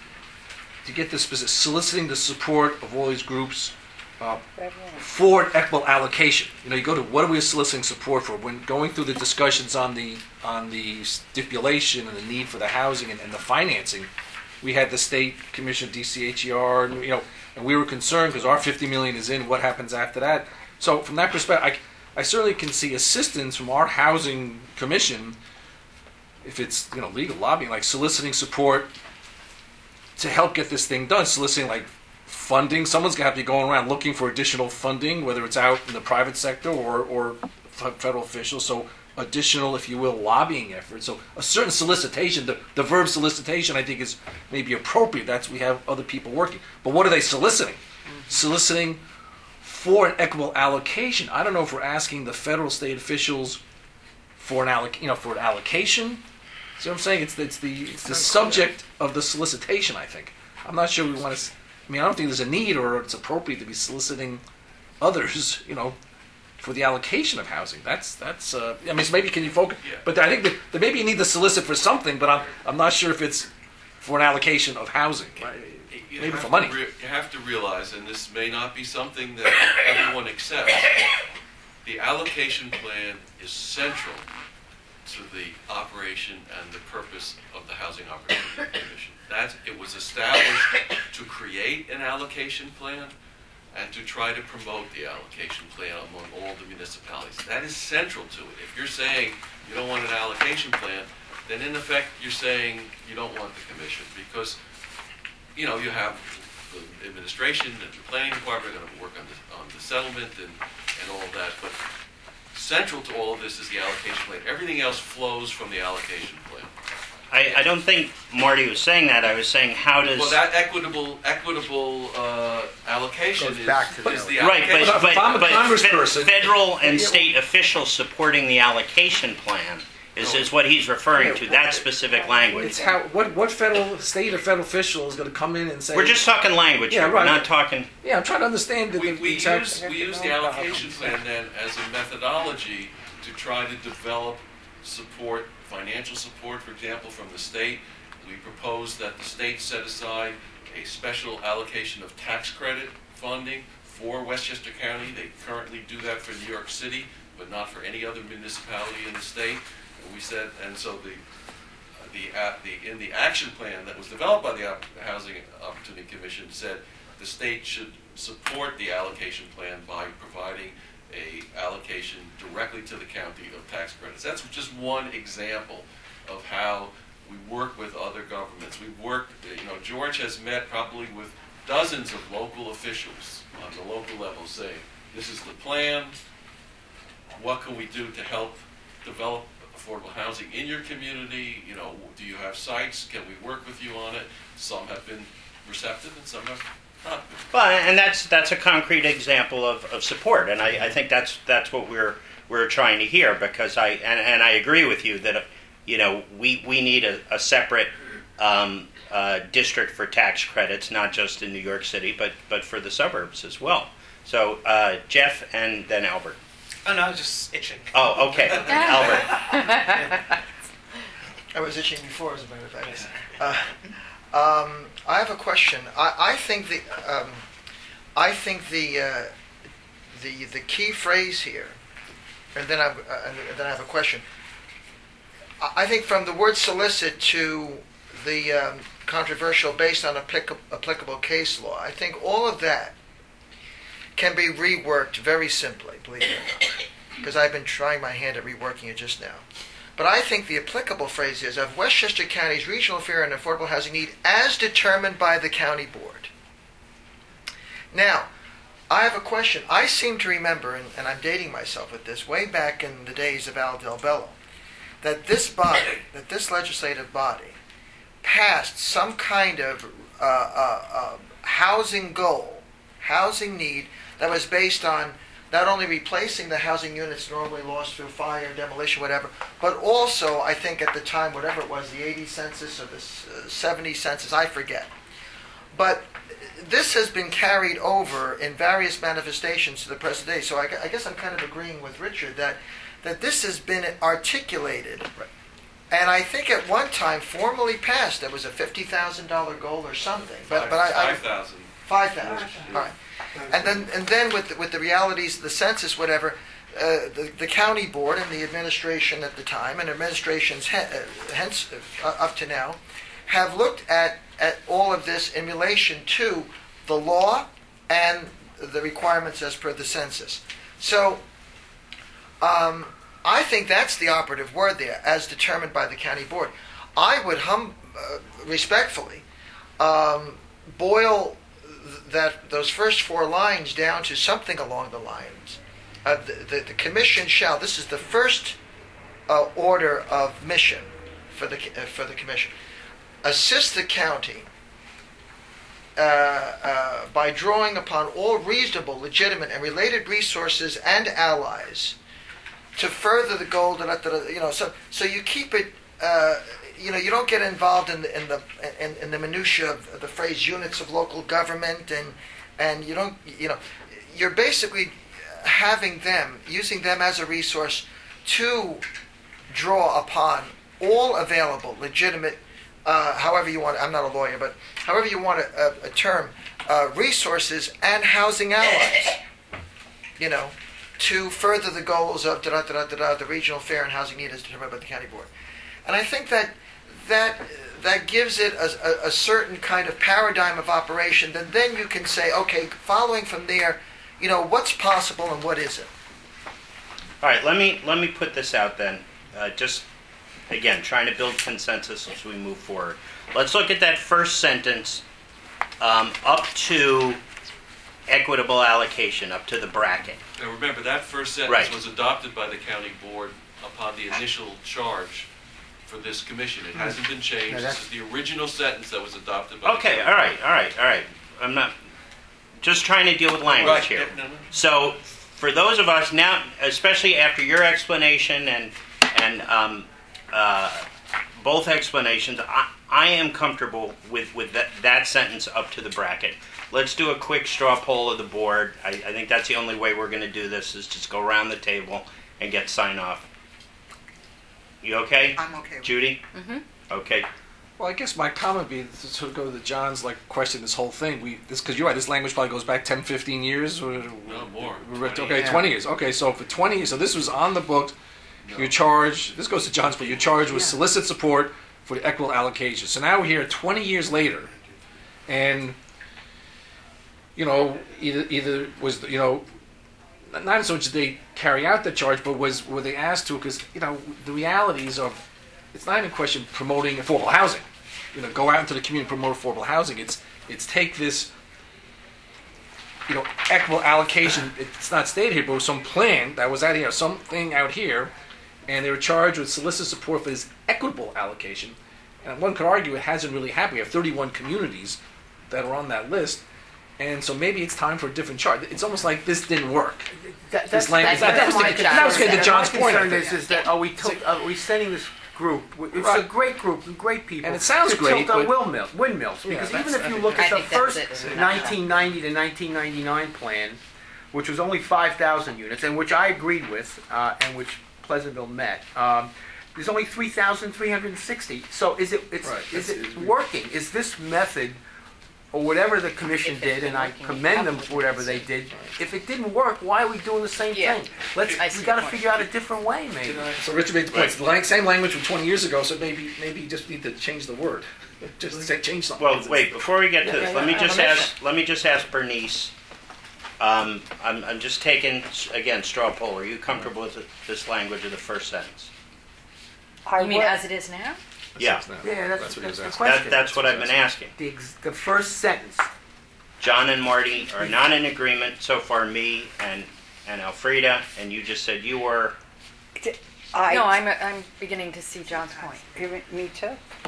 to get this specific, soliciting the support of all these groups uh, for an equitable allocation. You know, you go to what are we soliciting support for? When going through the discussions on the on the stipulation and the need for the housing and, and the financing, we had the state commission, D C H E R, and, you know. And we were concerned because our fifty million dollars is in. What happens after that? So from that perspective, I, I certainly can see assistance from our housing commission, if it's, you know, legal lobbying, like soliciting support to help get this thing done. Soliciting like funding. Someone's going to have to be going around looking for additional funding, whether it's out in the private sector or or federal officials. So additional, if you will, lobbying efforts. So a certain solicitation, the, the verb solicitation, I think is maybe appropriate. That's, we have other people working. But what are they soliciting? Mm-hmm. Soliciting for an equitable allocation. I don't know if we're asking the federal, state officials for an alloc, you know, for an allocation. See what I'm saying? It's it's the it's the subject of the solicitation, I think. I'm not sure we want to. I mean, I don't think there's a need or it's appropriate to be soliciting others, you know, for the allocation of housing. That's, that's uh, I mean, so maybe can you focus, Yeah. but I think that, that maybe you need to solicit for something, but I'm, I'm not sure if it's for an allocation of housing, You maybe have for to money. rea- you have to realize, and this may not be something that everyone accepts, the allocation plan is central to the operation and the purpose of the Housing Opportunity Commission. That, it was established to create an allocation plan and to try to promote the allocation plan among all the municipalities. That is central to it. If you're saying you don't want an allocation plan, then in effect you're saying you don't want the commission, because, you know, you have the administration and the planning department going to work on the, on the settlement and, and all of that, but central to all of this is the allocation plan. Everything else flows from the allocation plan. I, I don't think Marty was saying that. I was saying how does... Well, that equitable equitable uh, allocation Goes is, back to the is the Right, but, allocation. But if I'm a but, but congressperson- fe- federal and state officials supporting the allocation plan Is, is what he's referring to, that specific language. It's how what what federal, state or federal official is going to come in and say? We're just talking language Yeah, here, right. we're not talking... Yeah, I'm trying to understand the, We, the we exact- use, we use the allocation plan then as a methodology to try to develop support, financial support, for example, from the state. We propose that the state set aside a special allocation of tax credit funding for Westchester County. They currently do that for New York City, but not for any other municipality in the state. And we said, and so the the, uh, the in the action plan that was developed by the Op- Housing Opportunity Commission said the state should support the allocation plan by providing a allocation directly to the county of tax credits. That's just one example of how we work with other governments. We've worked, you know, George has met probably with dozens of local officials on the local level saying, this is the plan, what can we do to help develop affordable housing in your community? You know, do you have sites? Can we work with you on it? Some have been receptive and some have not been. Well, and that's that's a concrete example of, of support, and I, I think that's that's what we're we're trying to hear, because I and, and I agree with you that, you know, we, we need a, a separate um, uh, district for tax credits, not just in New York City, but but for the suburbs as well. So uh, Jeff and then Albert. Oh, no, I was just itching. Oh, okay. Albert. I was itching before, as a matter of fact. Uh, um, I have a question. I, I think the um, I think the uh, the the key phrase here, and then I uh, and then I have a question. I, I think from the word solicit to the um, controversial based on applica- applicable case law, I think all of that can be reworked very simply, believe it or not, because I've been trying my hand at reworking it just now. But I think the applicable phrase is of Westchester County's regional fair and affordable housing need as determined by the county board. Now, I have a question. I seem to remember, and, and I'm dating myself with this, way back in the days of Al Del Bello, that this body, that this legislative body, passed some kind of uh, uh, uh, housing goal, housing need, that was based on not only replacing the housing units normally lost through fire, demolition, whatever, but also, I think at the time, whatever it was, the eighty census or the uh, seventy census, I forget. But this has been carried over in various manifestations to the present day. So I, I guess I'm kind of agreeing with Richard that, that this has been articulated. Right. And I think at one time formally passed, there was a fifty thousand dollars goal or something. But, but I, I, Five thousand. Five thousand. All right. And then, and then with the, with the realities of the census, whatever, uh, the, the county board and the administration at the time, and administrations he, uh, hence uh, up to now, have looked at at all of this in relation to the law and the requirements as per the census. So, um, I think that's the operative word there, as determined by the county board. I would hum uh, respectfully um, boil that those first four lines down to something along the lines of the, the, the commission shall. This is the first uh, order of mission for the uh, for the commission. Assist the county uh, uh, by drawing upon all reasonable, legitimate, and related resources and allies to further the goal. Da, da, da, da, you know, so so you keep it. Uh, You know, you don't get involved in the in the in, in the minutia of the phrase units of local government, and and you don't, you know, you're basically having them, using them as a resource to draw upon all available, legitimate, uh, however you want. I'm not a lawyer, but however you want a, a, a term, uh, resources and housing allies. You know, to further the goals of da da da da da the regional fair and housing need as determined by the county board, and I think that. That that gives it a, a, a certain kind of paradigm of operation. That then you can say, okay, following from there, you know, what's possible and what isn't. All right, let me let me put this out then. Uh, just again, trying to build consensus as we move forward. Let's look at that first sentence um, up to equitable allocation, up to the bracket. Now remember, that first sentence Right. was adopted by the county board upon the initial charge for this commission. It hasn't been changed. No, This that's- is the original sentence that was adopted by the Okay, county all right, all right, all right. I'm not just trying to deal with language Right, here. yeah, no, no. So, for those of us now, especially after your explanation and and um, uh, both explanations. I, I am comfortable with, with that, that sentence up to the bracket. Let's do a quick straw poll of the board. I, I think that's the only way we're going to do this, is just go around the table and get sign off. You okay? I'm okay with Judy? Mm-hmm. Okay. Well, I guess my comment would be to sort of go to John's like question. This whole thing, we this because you're right. This language probably goes back ten, fifteen years. Or, No, more. Okay, twenty. twenty years. Okay, so for twenty years, so this was on the books. No. You're charged. This goes to John's, but you're charged with solicit support for the equitable allocation. So now we're here twenty years later, and you know, either either was you know, not so much did they carry out the charge, but was were they asked to? Because you know, the realities of it's not even a question of promoting affordable housing. You know, go out into the community and promote affordable housing. It's it's take this, you know, equitable allocation. It's not stated here, but it was some plan that was out here, something out here, and they were charged with solicit support for this equitable allocation. And one could argue it hasn't really happened. We have thirty-one communities that are on that list, and so maybe it's time for a different charge. It's almost like this didn't work. That, This that's, language- that, that was that's the- my that was concern. getting to John's My point, I concern think. is, is that are we, tilt, are we sending this group? It's Right. a great group, and great people. And it sounds to great, tilt on but- windmill, windmills. Yeah, Because that's- even if I you think look that- at I the think that's first it in a nineteen ninety to nineteen ninety-nine plan, which was only five thousand units, and which I agreed with, uh, and which Pleasantville met. Um, there's only three thousand three hundred sixty. So is it it's, Right. is it working? Is this method, or whatever the commission If it's did, and I working, commend them probably for whatever they did, if it didn't work, why are we doing the same Yeah. thing? Let's I see we got to your point. figure out a different way, maybe. So Richard made the point. It's the lang- same language from twenty years ago. So maybe maybe you just need to change the word. Just say change something. Well, wait, before we get to this, Yeah, let me yeah, just yeah. ask, let me just ask Bernice. Um, I'm, I'm just taking, again, straw poll. Are you comfortable with this language of the first sentence? You mean as it is now? Yeah. Yeah, that's, That's what he that's was the asking. question. That, that's what I've been asking. the, ex- the first sentence. John and Marty are not in agreement so far, me and, and Elfrida, and you just said you were. it. I, No, I'm, I'm beginning to see John's point. Me- Me too.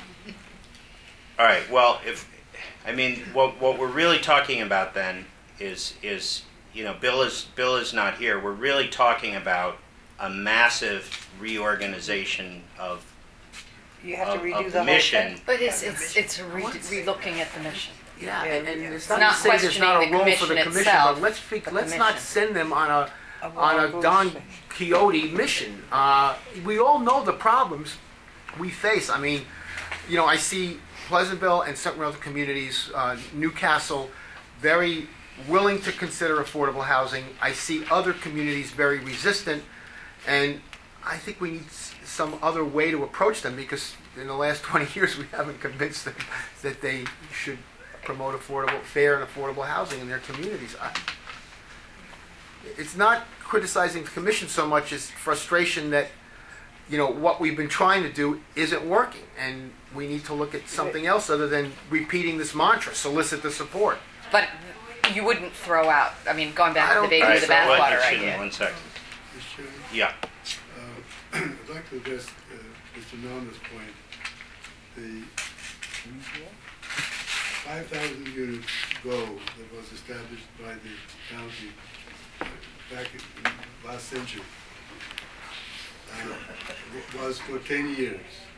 All right, well, if, I mean, what, what we're really talking about then is, is, you know, Bill is, Bill is not here. We're really talking about a massive reorganization of, You have to of, redo of the the whole mission. thing. But it's, it's, it's re- re-looking at the mission. Yeah, Yeah, and, and yeah. it's It's not, not to say there's not a questioning the role for the commission commission, itself, but let's fig- the let's not commission. send them on a A on a wild Don goose Quixote mission. Uh, we all know the problems we face. I mean, you know, I see Pleasantville and certain other communities, uh, Newcastle, very willing to consider affordable housing. I see other communities very resistant, and I think we need s- some other way to approach them, because in the last twenty years we haven't convinced them that they should promote affordable, fair and affordable housing in their communities. I, it's not criticizing the commission so much as frustration that, you know, what we've been trying to do isn't working, and we need to look at something else other than repeating this mantra, solicit the support. But you wouldn't throw out, I mean, going I back to the don't- baby All with right, the so what- bathwater excuse me idea. One second. Mister Chairman, Yeah. uh, I'd like to address uh, Mister Nona's point. The five thousand unit goal that was established by the county uh, back in last century uh, w- was for ten years.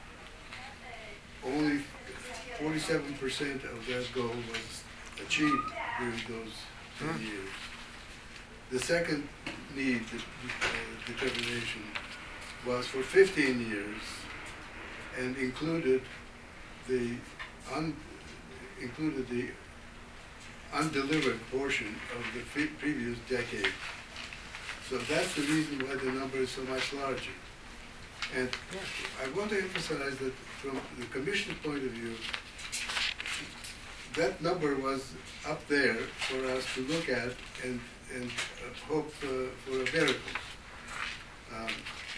Only forty-seven percent of that goal was achieved during those ten years. The second need, the uh, determination, was for fifteen years and included the un, included the undelivered portion of the pre- previous decade. So that's the reason why the number is so much larger. And I want to emphasize that from the commission's point of view, that number was up there for us to look at and, and uh, hope uh, for a miracle. Um,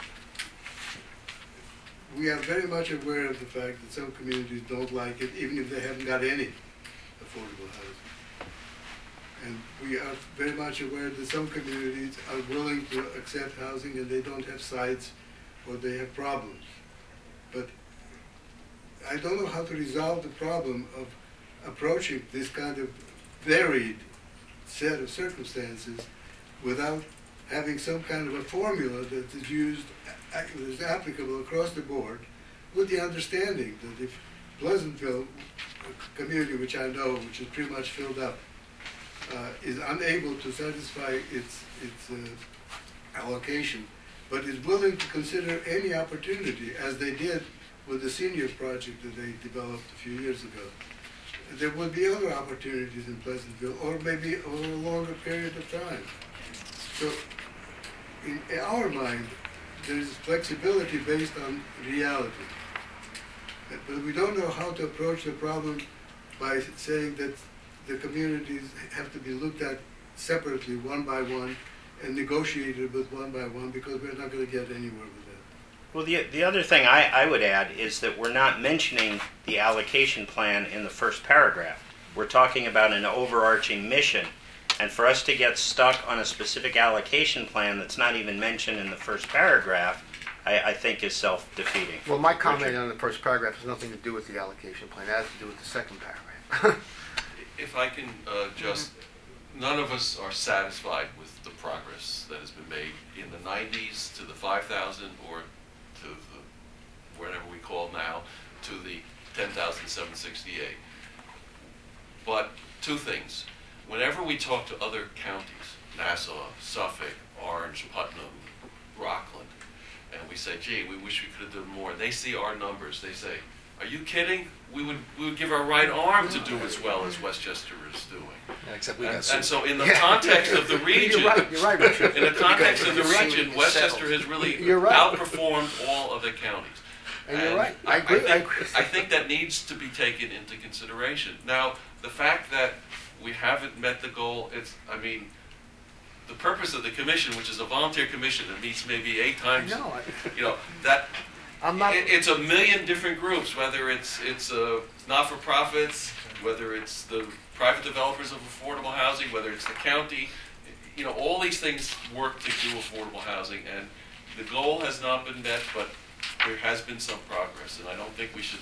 we are very much aware of the fact that some communities don't like it, even if they haven't got any affordable housing. And we are very much aware that some communities are willing to accept housing and they don't have sites or they have problems. But I don't know how to resolve the problem of approaching this kind of varied set of circumstances without having some kind of a formula that is used, that is applicable across the board, with the understanding that if Pleasantville, a community which I know, which is pretty much filled up, uh, is unable to satisfy its its uh, allocation, but is willing to consider any opportunity, as they did with the senior project that they developed a few years ago, there will be other opportunities in Pleasantville, or maybe over a longer period of time. So, in, in our mind, there is flexibility based on reality. But we don't know how to approach the problem by saying that the communities have to be looked at separately, one by one, and negotiated with one by one, because we're not going to get anywhere with that. Well, the, the other thing I, I would add is that we're not mentioning the allocation plan in the first paragraph. We're talking about an overarching mission. And for us to get stuck on a specific allocation plan that's not even mentioned in the first paragraph, I, I think is self-defeating. Well, my comment Richard? on the first paragraph has nothing to do with the allocation plan. It has to do with the second paragraph. If I can uh, just, none of us are satisfied with the progress that has been made in the nineties to the five thousand, or to the, whatever we call now, to the ten thousand seven hundred sixty-eight. But two things. Whenever we talk to other counties, Nassau, Suffolk, Orange, Putnam, Rockland, and we say, gee, we wish we could have done more, they see our numbers, they say, are you kidding? We would we would give our right arm to do as well as Westchester is doing. Yeah, except we And, got sued. and so in the Yeah. context of the region, You're right, you're right, Richard. in the context of the You're right. region, Westchester has really You're right. outperformed all other counties. And you're right. I agree. I think, agree. I think that needs to be taken into consideration. Now, the fact that we haven't met the goal, it's, I mean, the purpose of the commission, which is a volunteer commission that meets maybe eight times, No, I- you know, that, I'm not. it, it's a million different groups, whether it's, it's uh, not-for-profits, whether it's the private developers of affordable housing, whether it's the county, you know, all these things work to do affordable housing, and the goal has not been met, but there has been some progress, and I don't think we should,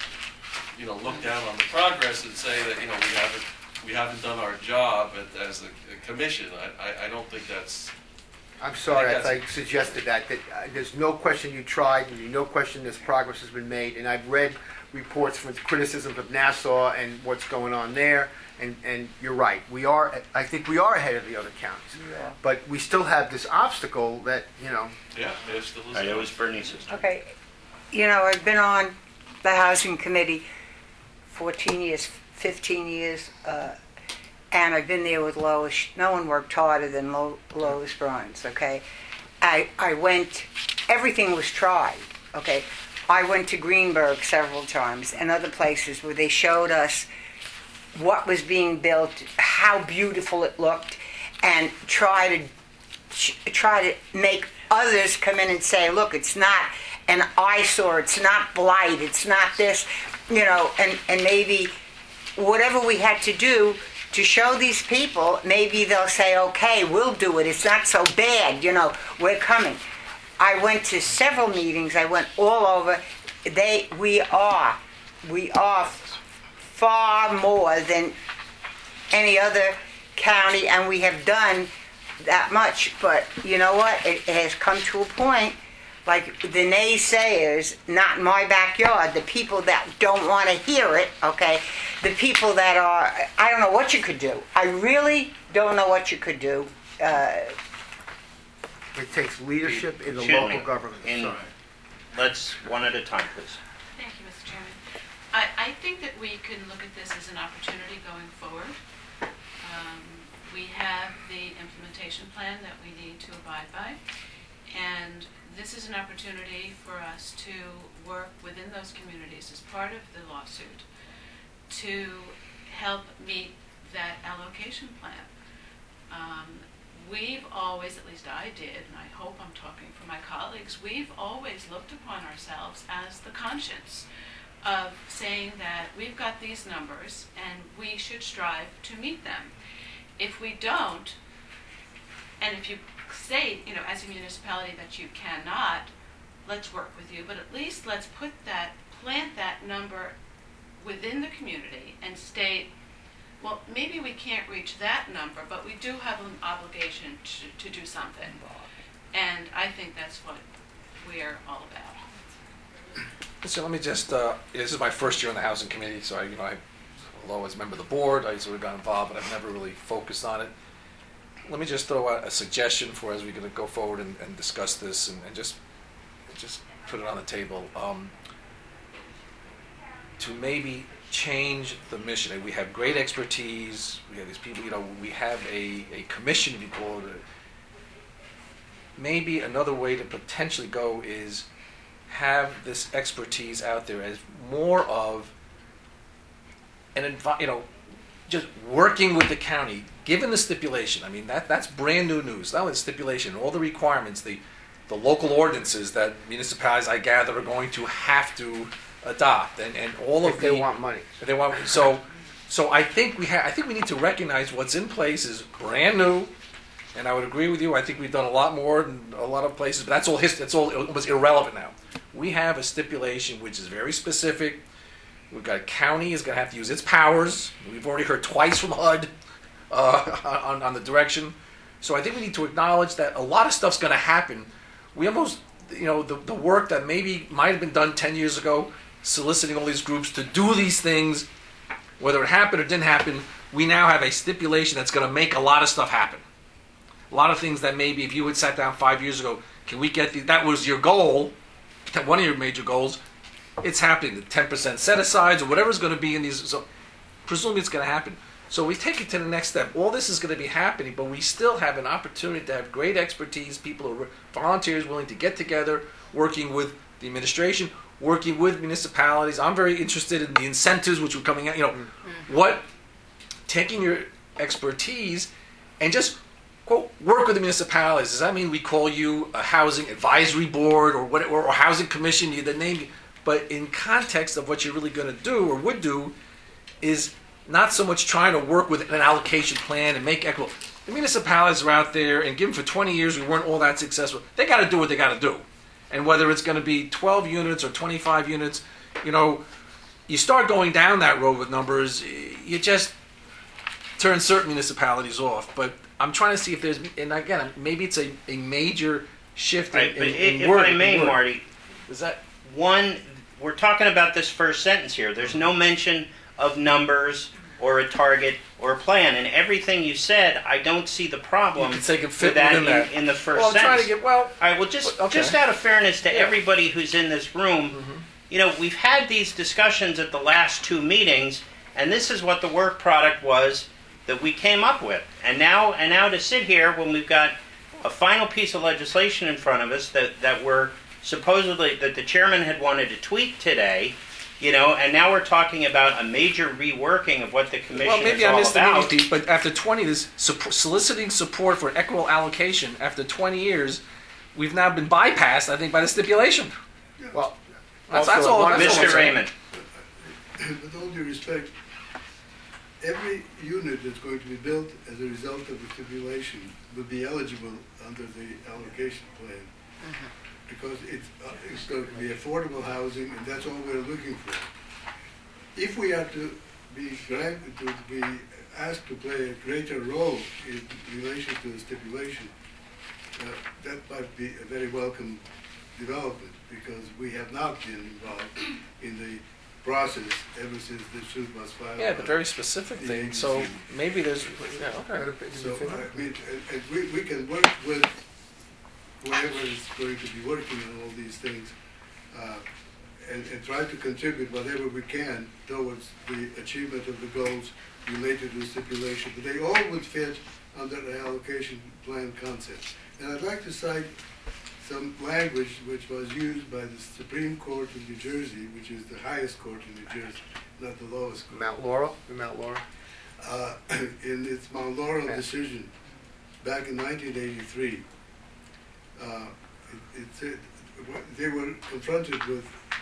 you know, look down on the progress and say that, you know, we haven't, we haven't done our job at, as a, a commission. I, I, I don't think that's, I'm sorry I if think I suggested that. That uh, there's no question you tried, and no question this progress has been made. And I've read reports from criticisms of Nassau and what's going on there. And, and you're right. We are. I think we are ahead of the other counties. Yeah. But we still have this obstacle that you know. yeah, it still is. All right, it was Bernie's. Okay, you know, I've been on the housing committee fourteen years, fifteen years, uh, and I've been there with Lois. No one worked harder than Lo- Lois Bruns, okay? I, I went, everything was tried, okay? I went to Greenberg several times and other places where they showed us what was being built, how beautiful it looked, and try to try to make others come in and say, look, it's not an eyesore, it's not blight, it's not this, you know, and, and maybe whatever we had to do to show these people, maybe they'll say, okay, we'll do it, it's not so bad, you know, we're coming. I went to several meetings, I went all over, they, we are, we are far more than any other county, and we have done that much. But you know what? It, it has come to a point, like the naysayers, not in my backyard, the people that don't want to hear it, okay? The people that are, I don't know what you could do. I really don't know what you could do. Uh, It takes leadership in the Excuse local me. government. In- Sorry. Let's, one at a time, please. Thank you, Mister Chairman. I, I think that we can look at this as an opportunity going forward. Um, we have the implementation plan that we need to abide by, and this is an opportunity for us to work within those communities as part of the lawsuit to help meet that allocation plan. Um, We've always, at least I did, and I hope I'm talking for my colleagues, we've always looked upon ourselves as the conscience of saying that we've got these numbers and we should strive to meet them. If we don't, and if you say, you know, as a municipality that you cannot, let's work with you, but at least let's put that, plant that number within the community and state, well, maybe we can't reach that number, but we do have an obligation to, to do something. And I think that's what we're all about. So let me just, uh, this is my first year on the Housing Committee, so I, you know, I, although as a member of the board, I sort of got involved, but I've never really focused on it. Let me just throw out a suggestion for as we're going to go forward and, and discuss this and, and just just put it on the table. Um, to maybe change the mission. We have great expertise. We have these people, you know, we have a, a commission, if you call it. Maybe another way to potentially go is have this expertise out there as more of an, envi- you know, just working with the county, given the stipulation. I mean, that that's brand new news. Not only the stipulation, all the requirements, the the local ordinances that municipalities, I gather, are going to have to adopt, and, and all If of they the want money. if they want. So, so I think we have. I think we need to recognize what's in place is brand new, and I would agree with you. I think we've done a lot more in a lot of places, but that's all. His, that's all almost irrelevant now. We have a stipulation which is very specific. We've got a county is going to have to use its powers. We've already heard twice from H U D uh, on, on the direction. So I think we need to acknowledge that a lot of stuff's going to happen. We almost, you know, the, the work that maybe might have been done ten years ago, soliciting all these groups to do these things, whether it happened or didn't happen, we now have a stipulation that's going to make a lot of stuff happen. A lot of things that maybe if you had sat down five years ago, can we get the, that was your goal, one of your major goals, it's happening. The ten percent set-asides or whatever's going to be in these, so presumably it's going to happen. So we take it to the next step. All this is going to be happening, but we still have an opportunity to have great expertise, people who are volunteers willing to get together, working with the administration, working with municipalities. I'm very interested in the incentives which are coming out. You know, mm-hmm. what taking your expertise and just quote work with the municipalities. Does that mean we call you a housing advisory board or what, or, or housing commission? You the name, but in context of what you're really going to do or would do is not so much trying to work with an allocation plan and make equitable. The municipalities are out there, and given for twenty years we weren't all that successful. They got to do what they got to do, and whether it's going to be twelve units or twenty-five units, you know, you start going down that road with numbers, you just turn certain municipalities off. But I'm trying to see if there's, and again, maybe it's a, a major shift in, Right, but in, in if work. I may, in work. Marty, Is that one, we're talking about this first sentence here. There's no mention of numbers or a target or a plan. And everything you said, I don't see the problem You can take a fit with that within in, that. in the first Well, I'm sentence. trying to get well. All right, well, just, Okay. just out of fairness to Yeah. everybody who's in this room, Mm-hmm. you know, we've had these discussions at the last two meetings, and this is what the work product was that we came up with. And now, and now to sit here when we've got a final piece of legislation in front of us that, that we're supposedly, that the chairman had wanted to tweak today, you know, and now we're talking about a major reworking of what the commission Well, maybe is I all missed the about. meeting, Pete, but after twenty, this supp- soliciting support for an equitable allocation, after twenty years, we've now been bypassed, I think, by the stipulation. Well, That's, also that's all. one- That's all I'm Mister saying. Raymond. With all due respect, every unit that's going to be built as a result of the stipulation will be eligible under the allocation plan. Because it's, uh, it's going to be affordable housing, and that's all we're looking for. If we are to be granted, to be asked to play a greater role in relation to the stipulation, uh, that might be a very welcome development, because we have not been involved in the process ever since the suit was filed. Yeah, the very specific The thing. So agency. maybe there's. Yeah, okay. So, I mean, and, and we, we can work with whoever is going to be working on all these things, uh, and, and try to contribute whatever we can towards the achievement of the goals related to the stipulation. But they all would fit under the allocation plan concept. And I'd like to cite some language which was used by the Supreme Court of New Jersey, which is the highest court in New Jersey, not the lowest court. Mount Laurel, the Mount Laurel. Uh, in its Mount Laurel decision back in nineteen eighty-three, uh, it, it said they were confronted with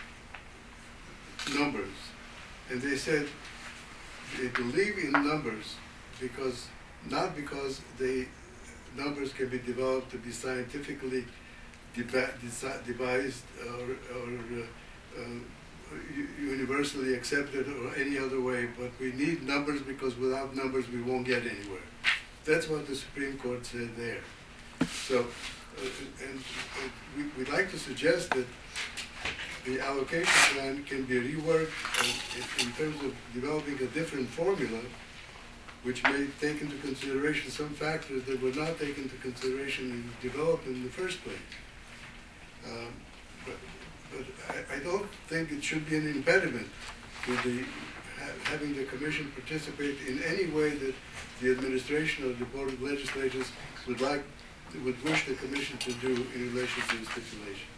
numbers, and they said they believe in numbers because not because they numbers can be developed to be scientifically deva- desi- devised or, or uh, uh, u- universally accepted or any other way, but we need numbers because without numbers we won't get anywhere. That's what the Supreme Court said there. So, uh, and uh, we, we'd like to suggest that the allocation plan can be reworked in, in terms of developing a different formula, which may take into consideration some factors that were not taken into consideration in development in the first place. Um, but but I, I don't think it should be an impediment to the ha, having the commission participate in any way that the administration or the Board of Legislators would like, would wish the commission to do in relation to the stipulation.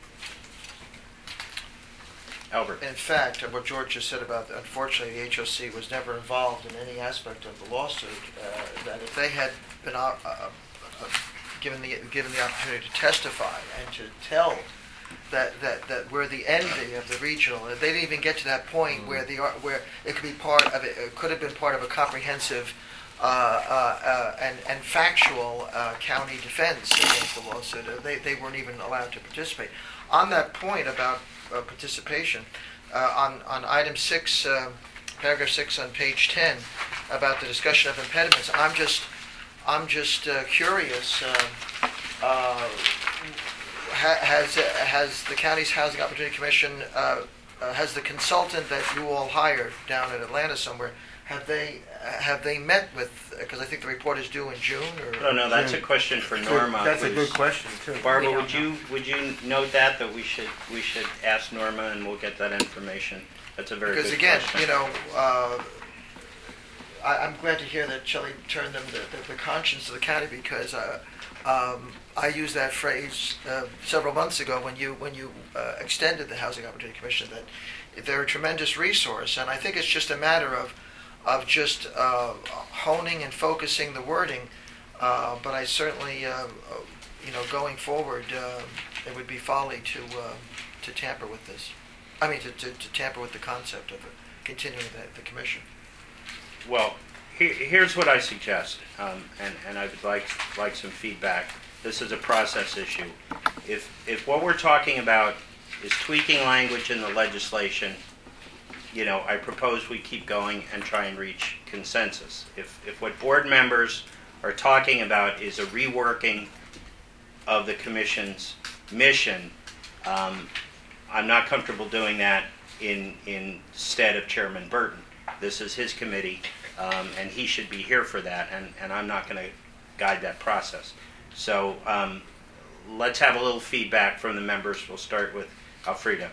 Albert. In fact, what George just said about, unfortunately, the H O C was never involved in any aspect of the lawsuit, uh, that if they had been uh, uh, given the given the opportunity to testify and to tell that, that, that we're the envy of the regional, they didn't even get to that point where the where it could be part of it, it could have been part of a comprehensive uh, uh, uh, and, and factual uh, county defense against the lawsuit. Uh, they, they weren't even allowed to participate. On that point about Uh, participation, uh, on on item six, uh, paragraph six on page ten, about the discussion of impediments. I'm just I'm just uh, curious. Uh, uh, ha- has uh, has the county's Housing Opportunity Commission, uh, uh, has the consultant that you all hired down in Atlanta somewhere, have they have they met with? Because I think the report is due in June. Or Oh no, that's a question for Norma. That's a who's- good question too. Barbara, We don't would you would you note that that we should we should ask Norma and we'll get that information. That's a very Because good again, question. you know, uh, I, I'm glad to hear that Shelley turned them the, the, the conscience of the county, because uh, um, I used that phrase uh, several months ago when you when you uh, extended the Housing Opportunity Commission, that they're a tremendous resource, and I think it's just a matter of of just uh, honing and focusing the wording. Uh, but I certainly, uh, you know, going forward, uh, it would be folly to uh, to tamper with this. I mean, to, to, to tamper with the concept of it, continuing the, the commission. Well, he, here's what I suggest, um, and, and I would like like some feedback. This is a process issue. If if what we're talking about is tweaking language in the legislation, you know, I propose we keep going and try and reach consensus. If if what board members are talking about is a reworking of the commission's mission, um, I'm not comfortable doing that in instead of Chairman Burton. This is his committee, um, and he should be here for that, and, and I'm not going to guide that process. So um, let's have a little feedback from the members. We'll start with Alfreda.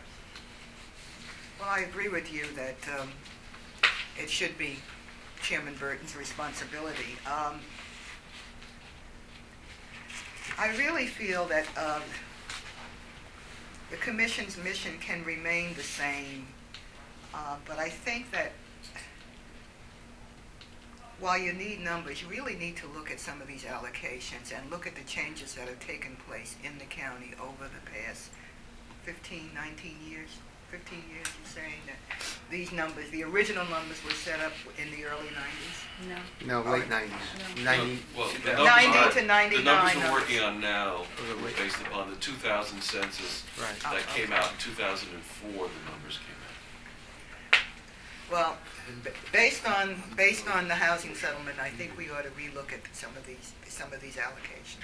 Well, I agree with you that um, it should be Chairman Burton's responsibility. Um, I really feel that um, the Commission's mission can remain the same, uh, but I think that while you need numbers, you really need to look at some of these allocations and look at the changes that have taken place in the county over the past fifteen, nineteen years. fifteen years, you're saying that these numbers, the original numbers were set up in the early nineties? No. No, late nineties. ninety. Well, the yeah. numbers ninety are- to ninety-nine The numbers numbers. we're working on now Those are were late. based upon the two thousand census Right. that Oh, came okay. out in two thousand four, the numbers came out. Well, b- based on, based on the housing settlement, I think we ought to relook at some of these, some of these allocations.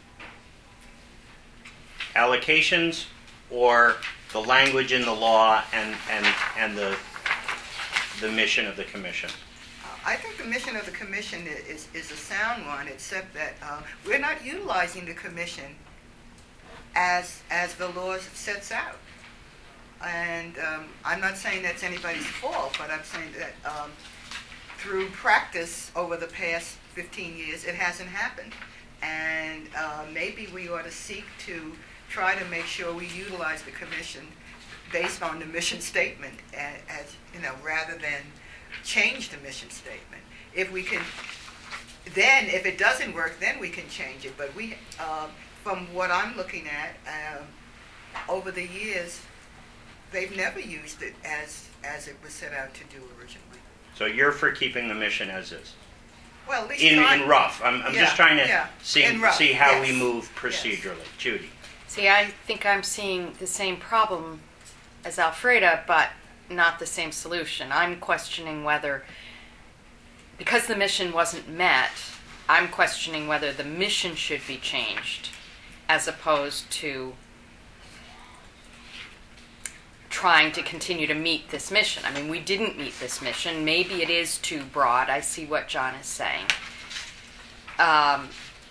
Allocations or the language in the law and, and, and the, the mission of the commission? I think the mission of the commission i- is, is a sound one, except that uh, we're not utilizing the commission as, as the law sets out. And um, I'm not saying that's anybody's fault, but I'm saying that um, through practice over the past fifteen years, it hasn't happened. And uh, maybe we ought to seek to try to make sure we utilize the commission based on the mission statement as, as you know, rather than change the mission statement. If we can, then if it doesn't work, then we can change it. But we, um, from what I'm looking at, um, over the years, they've never used it as as it was set out to do originally. So you're for keeping the mission as is? Well, at least In, try- in rough. I'm, I'm Yeah, just trying to yeah. see, In rough, see how yes. we move Yes. procedurally. Judy? See, I think I'm seeing the same problem as Alfreda, but not the same solution. I'm questioning whether, because the mission wasn't met, I'm questioning whether the mission should be changed as opposed to trying to continue to meet this mission. I mean, we didn't meet this mission. Maybe it is too broad. I see what John is saying. Um,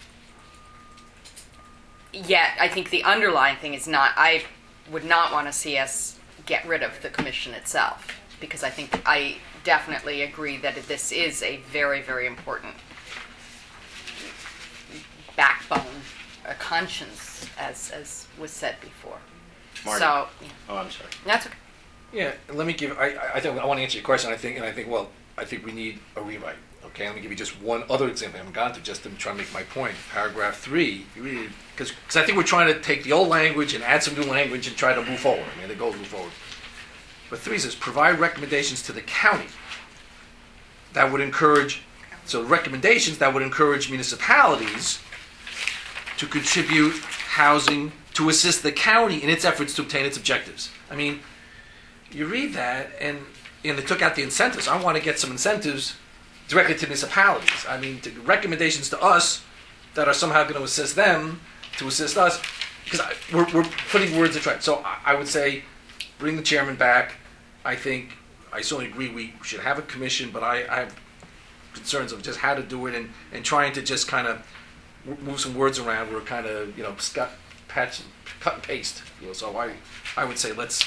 yet, I think the underlying thing is not, I would not want to see us get rid of the commission itself, because I think I definitely agree that this is a very, very important backbone, a conscience, as as was said before. Marty. So, yeah. Oh, I'm sorry. That's okay. Yeah, let me give. I, I think I want to answer your question. I think, and I think, well, I think we need a rewrite. Okay, let me give you just one other example. I haven't gotten to just to try to make my point. Paragraph three, because I think we're trying to take the old language and add some new language and try to move forward. I mean, the goal is move forward. But three says provide recommendations to the county that would encourage. So recommendations that would encourage municipalities to contribute housing to assist the county in its efforts to obtain its objectives. I mean, you read that, and, and they took out the incentives. I want to get some incentives directly to municipalities. I mean, to, recommendations to us that are somehow going to assist them to assist us, because I, we're, we're putting words in track. So I, I would say, bring the chairman back. I think, I certainly agree we should have a commission, but I, I have concerns of just how to do it and, and trying to just kind of move some words around. We're kind of, you know, scut, patch, cut and paste. You know, so I, I would say let's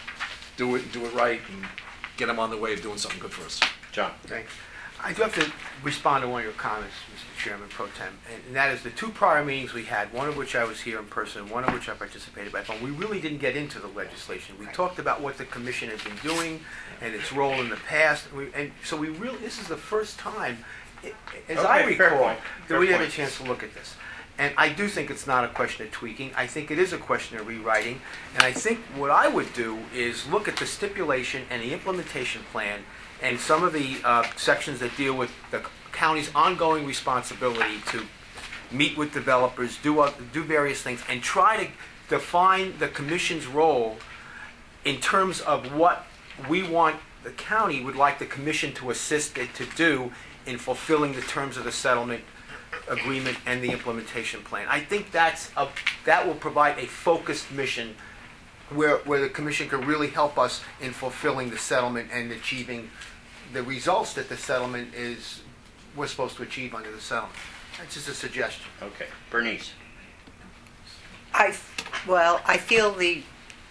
do it, do it right, and get them on the way of doing something good for us. John. Thanks. I do have to respond to one of your comments, Mister Chairman Pro Tem, and that is the two prior meetings we had, one of which I was here in person, one of which I participated by phone. We really didn't get into the legislation. We talked about what the commission has been doing and its role in the past, and, we, and so we really, this is the first time, as Okay, I fair recall, point. that Fair we had a point. chance to look at this. And I do think it's not a question of tweaking. I think it is a question of rewriting. And I think what I would do is look at the stipulation and the implementation plan and some of the uh, sections that deal with the county's ongoing responsibility to meet with developers, do uh, do various things, and try to define the commission's role in terms of what we want the county would like the commission to assist it to do in fulfilling the terms of the settlement agreement and the implementation plan. I think that's a, that will provide a focused mission where where the commission can really help us in fulfilling the settlement and achieving the results that the settlement is we're supposed to achieve under the settlement. That's just a suggestion. Okay. Bernice. I, well, I feel the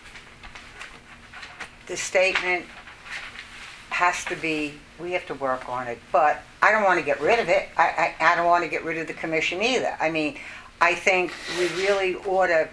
the statement has to be, we have to work on it, but I don't want to get rid of it. I, I, I don't want to get rid of the commission either. I mean, I think we really ought to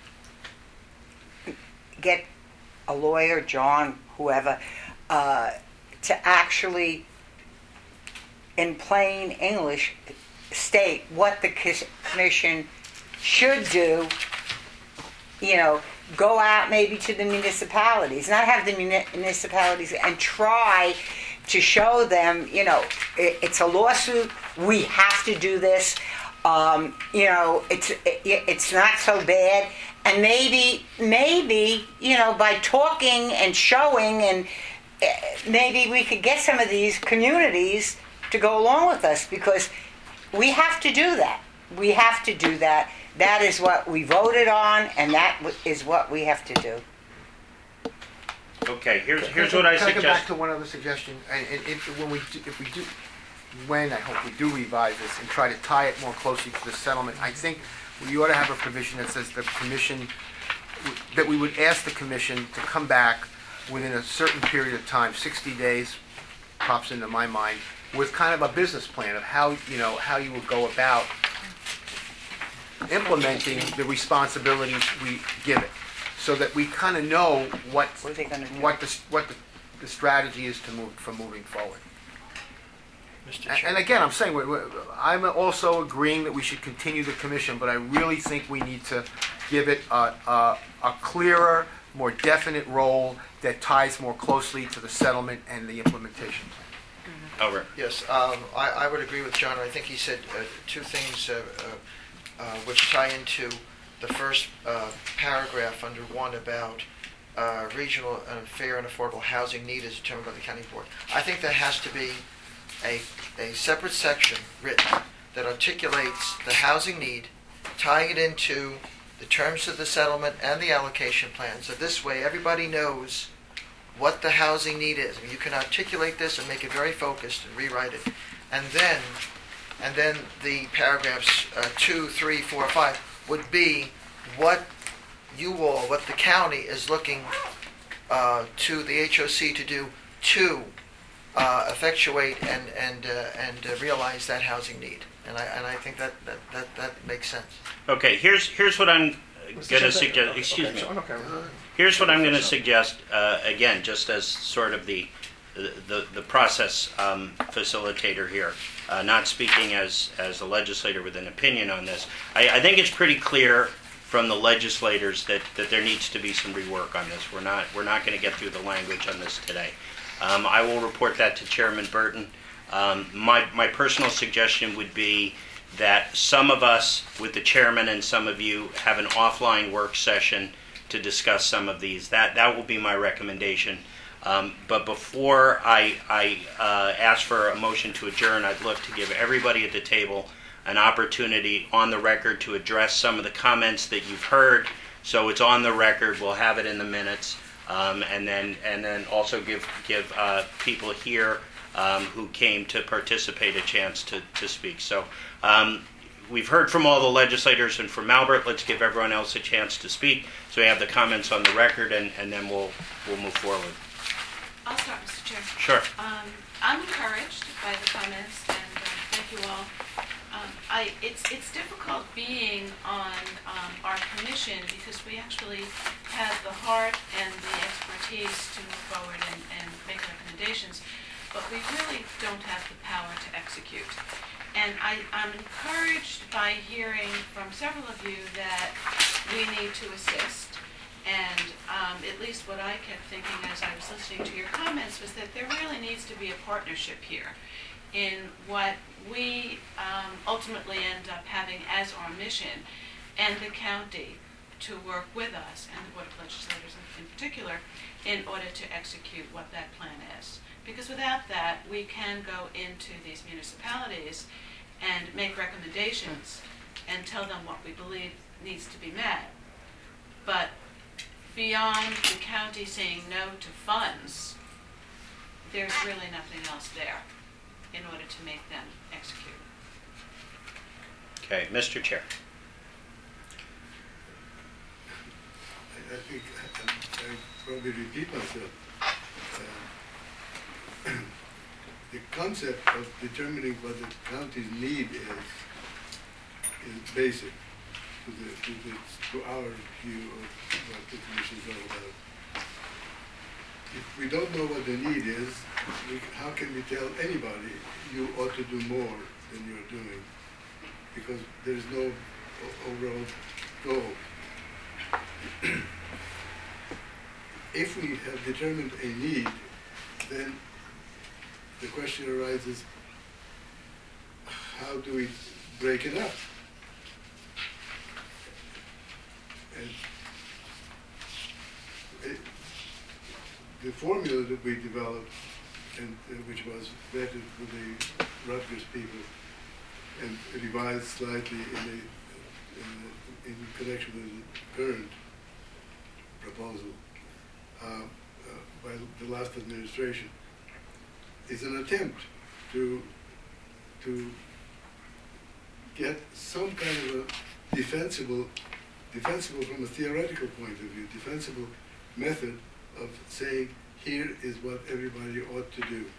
get a lawyer, John, whoever, uh, to actually, in plain English, state what the commission should do, you know, go out maybe to the municipalities, not have the municipalities, and try to show them, you know, it, it's a lawsuit, we have to do this, um, you know, it's it, it's not so bad, and maybe, maybe, you know, by talking and showing, and uh, maybe we could get some of these communities to go along with us, because we have to do that. We have to do that. That is what we voted on, and that is what we have to do. Okay, here's Can- here's can- what I can I go suggest. back to one other suggestion? And, and if, when we do, if we do, when I hope we do revise this and try to tie it more closely to the settlement, I think we ought to have a provision that says the commission, that we would ask the commission to come back within a certain period of time, sixty days, pops into my mind, with kind of a business plan of how, you know, how you would go about implementing the responsibilities we give it, so that we kind of know what What are they going to do? what the what the, the strategy is to move for moving forward. Mister And, Chair. and again, I'm saying we're, we're, I'm also agreeing that we should continue the commission, but I really think we need to give it a, a, a clearer, more definite role that ties more closely to the settlement and the implementation plan. Over. Yes, um, I, I would agree with John. I think he said uh, two things uh, uh, uh, which tie into the first uh, paragraph under one about uh, regional and fair and affordable housing need as determined by the county board. I think there has to be a, a separate section written that articulates the housing need, tying it into the terms of the settlement and the allocation plan. So this way, everybody knows what the housing need is. I mean, you can articulate this and make it very focused and rewrite it. And then, and then the paragraphs uh, two, three, four, five would be what you all, what the county is looking uh, to the H O C to do to uh, effectuate and and uh, and uh, realize that housing need. And I and I think that that, that, that makes sense. Okay, here's here's what I'm going to suggest. Excuse me. Here's what I'm going to suggest. Uh, again, just as sort of the the the process um, facilitator here, uh, not speaking as as a legislator with an opinion on this. I, I think it's pretty clear from the legislators that, that there needs to be some rework on this. We're not we're not going to get through the language on this today. Um, I will report that to Chairman Burton. Um, my my personal suggestion would be that some of us, with the chairman and some of you, have an offline work session to discuss some of these. That that will be my recommendation. Um, but before I, I uh, ask for a motion to adjourn, I'd look to give everybody at the table an opportunity on the record to address some of the comments that you've heard. So it's on the record. We'll have it in the minutes, um, and then and then also give give uh, people here um, who came to participate a chance to to speak. So. Um, We've heard from all the legislators and from Albert. Let's give everyone else a chance to speak. So we have the comments on the record, and, and then we'll we'll move forward. I'll start, Mister Chair. Sure. Um, I'm encouraged by the comments, and uh, thank you all. Um, I, it's it's difficult being on um, our commission because we actually have the heart and the expertise to move forward and, and make recommendations, but we really don't have the power to execute. And I, I'm encouraged by hearing from several of you that we need to assist. And um, at least what I kept thinking as I was listening to your comments was that there really needs to be a partnership here in what we um, ultimately end up having as our mission, and the county to work with us, and the Board of Legislators in, in particular, in order to execute what that plan is. Because without that, we can go into these municipalities and make recommendations and tell them what we believe needs to be met. But beyond the county saying no to funds, there's really nothing else there in order to make them execute. Okay, Mister Chair. I, I think I, I probably repeat myself. Uh, the concept of determining what the county's need is is basic to the to the to our view of what the commission is all about. If we don't know what the need is, we, how can we tell anybody you ought to do more than you're doing? Because there's no o- overall goal. If we have determined a need, then the question arises, how do we break it up? And it, the formula that we developed, and uh, which was vetted with the Rutgers people and revised slightly in, the, in, the, in connection with the current proposal uh, uh, by the last administration, is an attempt to to get some kind of a defensible, defensible from a theoretical point of view, defensible method of saying, here is what everybody ought to do.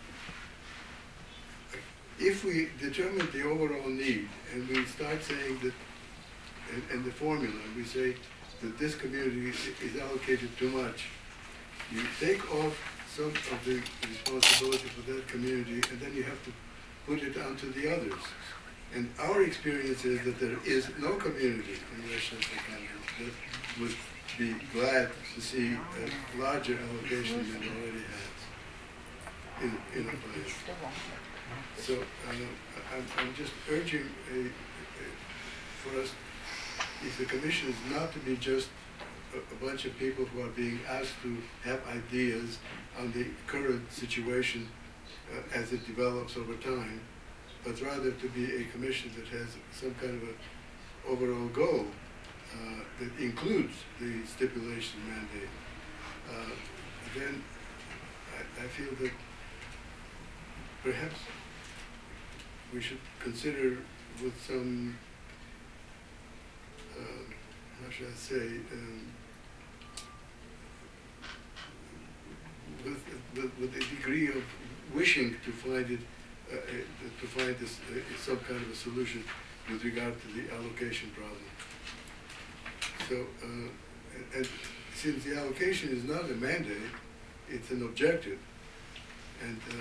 If we determine the overall need and we start saying that, and, and the formula, we say that this community is allocated too much, you take off some of the responsibility for that community, and then you have to put it onto the others. And our experience is that there is no community in Westchester County that would be glad to see a larger allocation than it already has in, in a place. So uh, I'm, I'm just urging a, a, for us, if the commission is not to be just a, a bunch of people who are being asked to have ideas on the current situation uh, as it develops over time, but rather to be a commission that has some kind of an overall goal. uh, that includes the stipulation mandate, uh, then I, I feel that perhaps we should consider with some, uh, how should I say, um, with, with, with a degree of wishing to find it, uh, uh, to find this uh, some kind of a solution with regard to the allocation problem. So, uh, and, and since the allocation is not a mandate, it's an objective, and uh,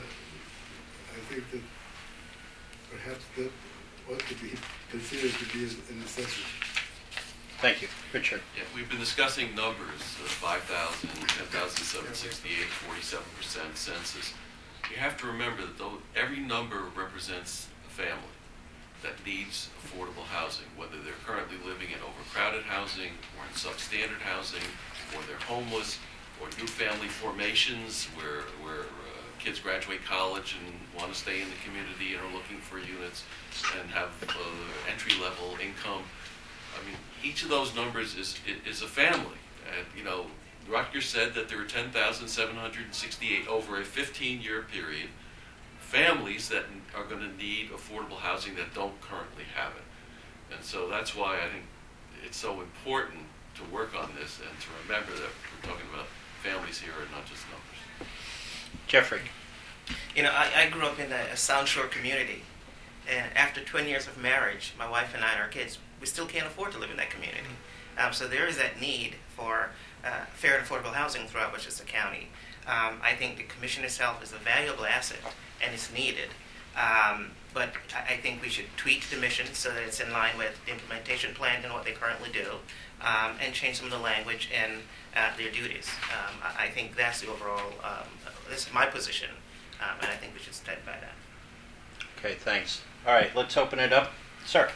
I think that perhaps that ought to be considered to be a necessity. Thank you. Richard. Yeah, we've been discussing numbers, uh, five thousand, ten thousand seven hundred sixty-eight, forty-seven percent census. You have to remember that though every number represents a family that needs affordable housing, whether they're currently living in overcrowded housing or in substandard housing, or they're homeless, or new family formations where, where uh, kids graduate college and want to stay in the community and are looking for units and have uh, entry-level income. I mean, each of those numbers is is a family. And, you know, Rutgers said that there were ten thousand seven hundred sixty-eight over a fifteen-year period families that are going to need affordable housing that don't currently have it. And so that's why I think it's so important to work on this and to remember that we're talking about families here and not just numbers. Jeffrey. You know, I, I grew up in a, a Sound Shore community, and after twenty years of marriage, my wife and I and our kids, we still can't afford to live in that community. Um, so there is that need for uh, fair and affordable housing throughout Westchester County. Um, I think the commission itself is a valuable asset, and it's needed. Um, but I, I think we should tweak the mission so that it's in line with the implementation plan and what they currently do, um, and change some of the language and uh, their duties. Um, I, I think that's the overall, um, this is my position, um, and I think we should stand by that. Okay, thanks. All right, let's open it up. Sir.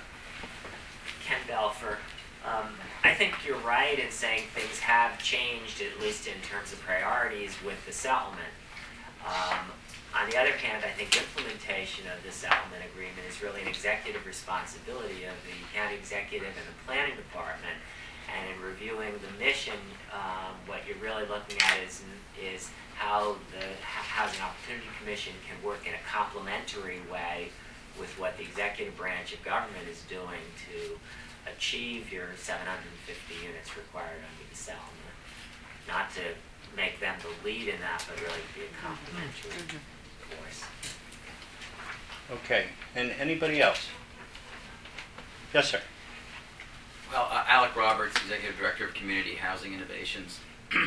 Ken Belfer. Um, I think you're right in saying things have changed, at least in terms of priorities, with the settlement. Um, on the other hand, I think implementation of the settlement agreement is really an executive responsibility of the county executive and the planning department. And in reviewing the mission, um, what you're really looking at is is how the Housing Opportunity Commission can work in a complementary way with what the executive branch of government is doing to achieve your seven hundred fifty units required under the settlement. Not to make them the lead in that, but really to be a complementary mm-hmm. force. Okay, and anybody else? Yes, sir. Well, uh, Alec Roberts, Executive Director of Community Housing Innovations.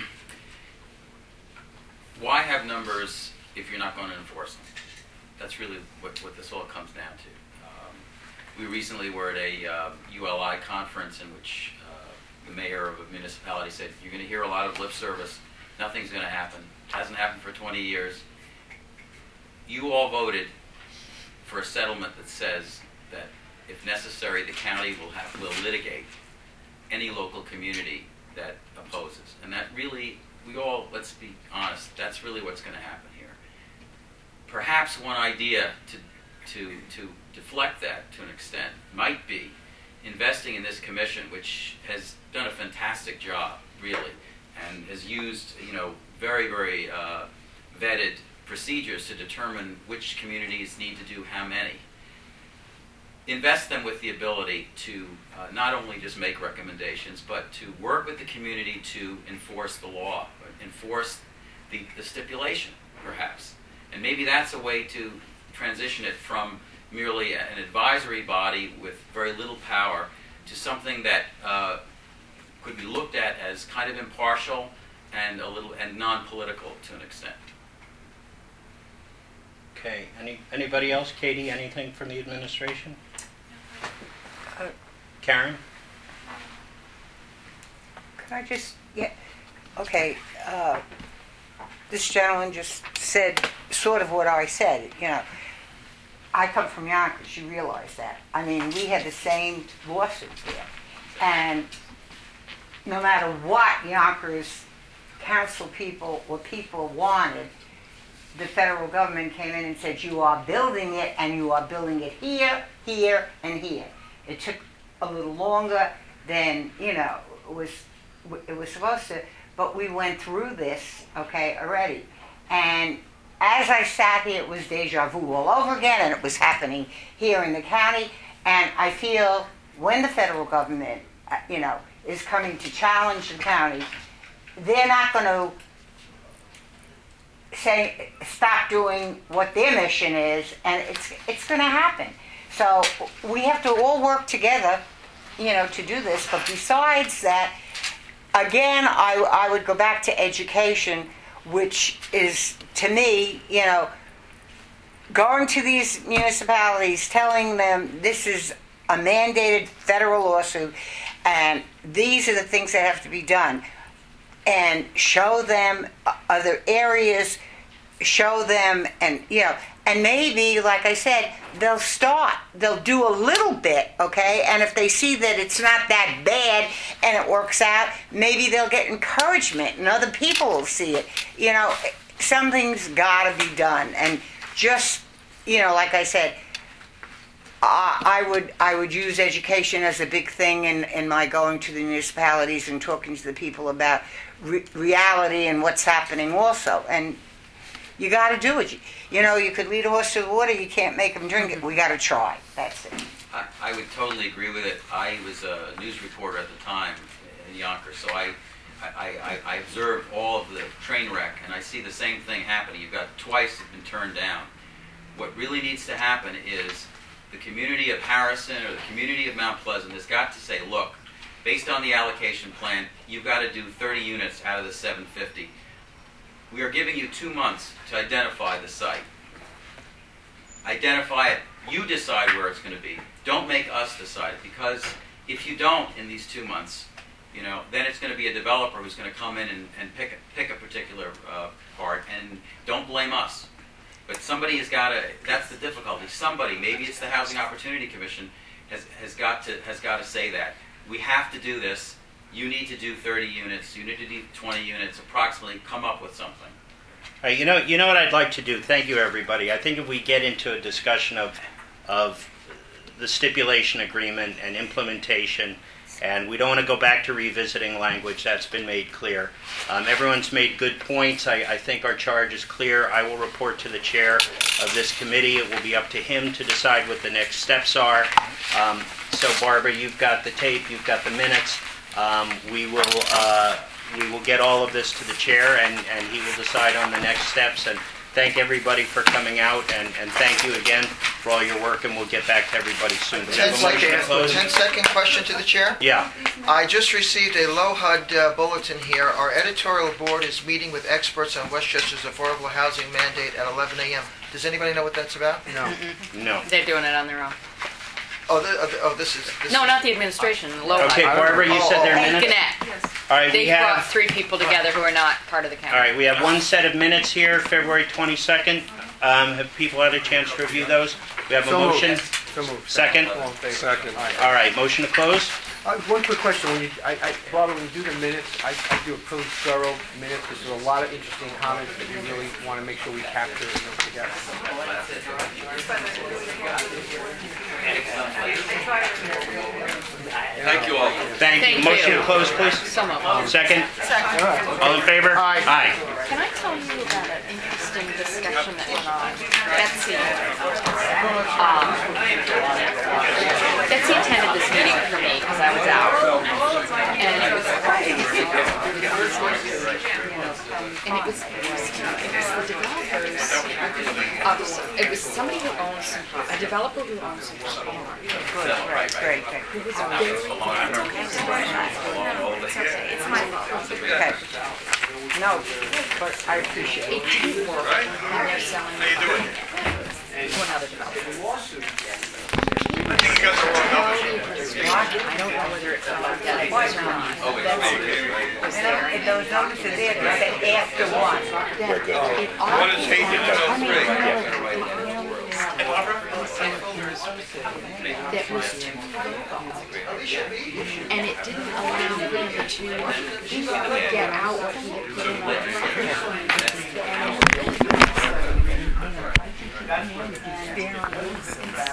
Why have numbers if you're not going to enforce them? That's really what, what this all comes down to. Um, we recently were at a uh, U L I conference in which uh, the mayor of a municipality said, you're going to hear a lot of lip service, nothing's going to happen, hasn't happened for twenty years. You all voted for a settlement that says that if necessary, the county will have will litigate any local community that opposes. And that really, we all, let's be honest, that's really what's going to happen here. Perhaps one idea to, to, to deflect that to an extent might be investing in this commission, which has done a fantastic job, really, and has used, you know, very, very uh, vetted procedures to determine which communities need to do how many. Invest them with the ability to uh, not only just make recommendations, but to work with the community to enforce the law, enforce the, the stipulation, perhaps. And maybe that's a way to transition it from merely an advisory body with very little power to something that uh, could be looked at as kind of impartial and a little and non-political to an extent. Okay. Any anybody else? Katie, anything from the administration? Uh, Karen? Can I just, yeah, okay, uh, this gentleman just said sort of what I said, you know. I come from Yonkers, you realize that. I mean, we had the same lawsuits there. And no matter what Yonkers council people or people wanted, the federal government came in and said, you are building it, and you are building it here, here, and here. It took a little longer, than, you know, it was, it was supposed to, but we went through this, okay, already. And as I sat here, it was deja vu all over again, and it was happening here in the county. And I feel when the federal government, uh, you know, is coming to challenge the county, they're not going to say stop doing what their mission is, and it's it's going to happen. So we have to all work together, you know, to do this. But besides that, again, I I would go back to education, which is, to me, you know, going to these municipalities, telling them this is a mandated federal lawsuit, and these are the things that have to be done, and show them other areas, show them, and, you know, and maybe, like I said, they'll start, they'll do a little bit, okay, and if they see that it's not that bad and it works out, maybe they'll get encouragement and other people will see it. You know, something's got to be done, and just, you know, like I said, I would I would use education as a big thing in, in my going to the municipalities and talking to the people about re- reality and what's happening also. And you got to do it. You, you know, you could lead a horse to the water, you can't make them drink it. We got to try. That's it. I, I would totally agree with it. I was a news reporter at the time in Yonkers, so I, I, I, I observed all of the train wreck, and I see the same thing happening. You've got twice have been turned down. What really needs to happen is the community of Harrison or the community of Mount Pleasant has got to say, look, based on the allocation plan, you've got to do thirty units out of the seven fifty. We are giving you two months to identify the site. Identify it. You decide where it's going to be. Don't make us decide it, because if you don't in these two months, you know, then it's going to be a developer who's going to come in and, and pick, a, pick a particular uh, part, and don't blame us. But somebody has got to, that's the difficulty. Somebody, maybe it's the Housing Opportunity Commission, has, has got to has got to say that. We have to do this. You need to do thirty units. You need to do twenty units, approximately. Come up with something. Uh, you know, you know what I'd like to do? Thank you, everybody. I think if we get into a discussion of of the stipulation agreement and implementation, and we don't want to go back to revisiting language, that's been made clear. Um, everyone's made good points. I, I think our charge is clear. I will report to the chair of this committee. It will be up to him to decide what the next steps are. Um, so, Barbara, you've got the tape, you've got the minutes. Um, we will uh, we will get all of this to the chair, and, and he will decide on the next steps. And thank everybody for coming out, and, and thank you again for all your work, and we'll get back to everybody soon. ten second, ten second question to the chair? Yeah. I just received a low H U D uh, bulletin here. Our editorial board is meeting with experts on Westchester's affordable housing mandate at eleven a.m. Does anybody know what that's about? No. No. They're doing it on their own. Oh, the, oh, the, oh this is... This No, is, not the administration, Low H U D. Okay, Barbara, you said their And minutes? Gannett. All right, we They brought have... three people together who are not part of the county. All right, we have one set of minutes here, February twenty-second. Um, have people had a chance to review those? We have a So moved. motion. So moved. Second? All in favor? Second. All right, motion to close? Uh, one quick question. When you, I, I, Barbara, when you do the minutes, I, I do a pretty thorough minutes because there's a lot of interesting comments that we really want to make sure we capture and put together. Thank you all. Thank you. Thank Motion you. to close, please? Some of them. Second? Second. All in favor? Aye. Aye. Can I tell you about an interesting discussion that went on? Betsy, um, Betsy attended this meeting for me because I was out. And it was, and it was, it was, it was the developers of, it was somebody who owns, a developer who owns some farm. Great, great, great. Who was very, it's my fault. Okay. No, but I appreciate It it. didn't work when they're selling to another developer. I think you got the wrong numbers. I don't know whether it's about that or not. Oh, wait, okay. Was there, and those notices there, they said after one. One is taken, one is three. That was too and it didn't allow him to, he could get out what he had put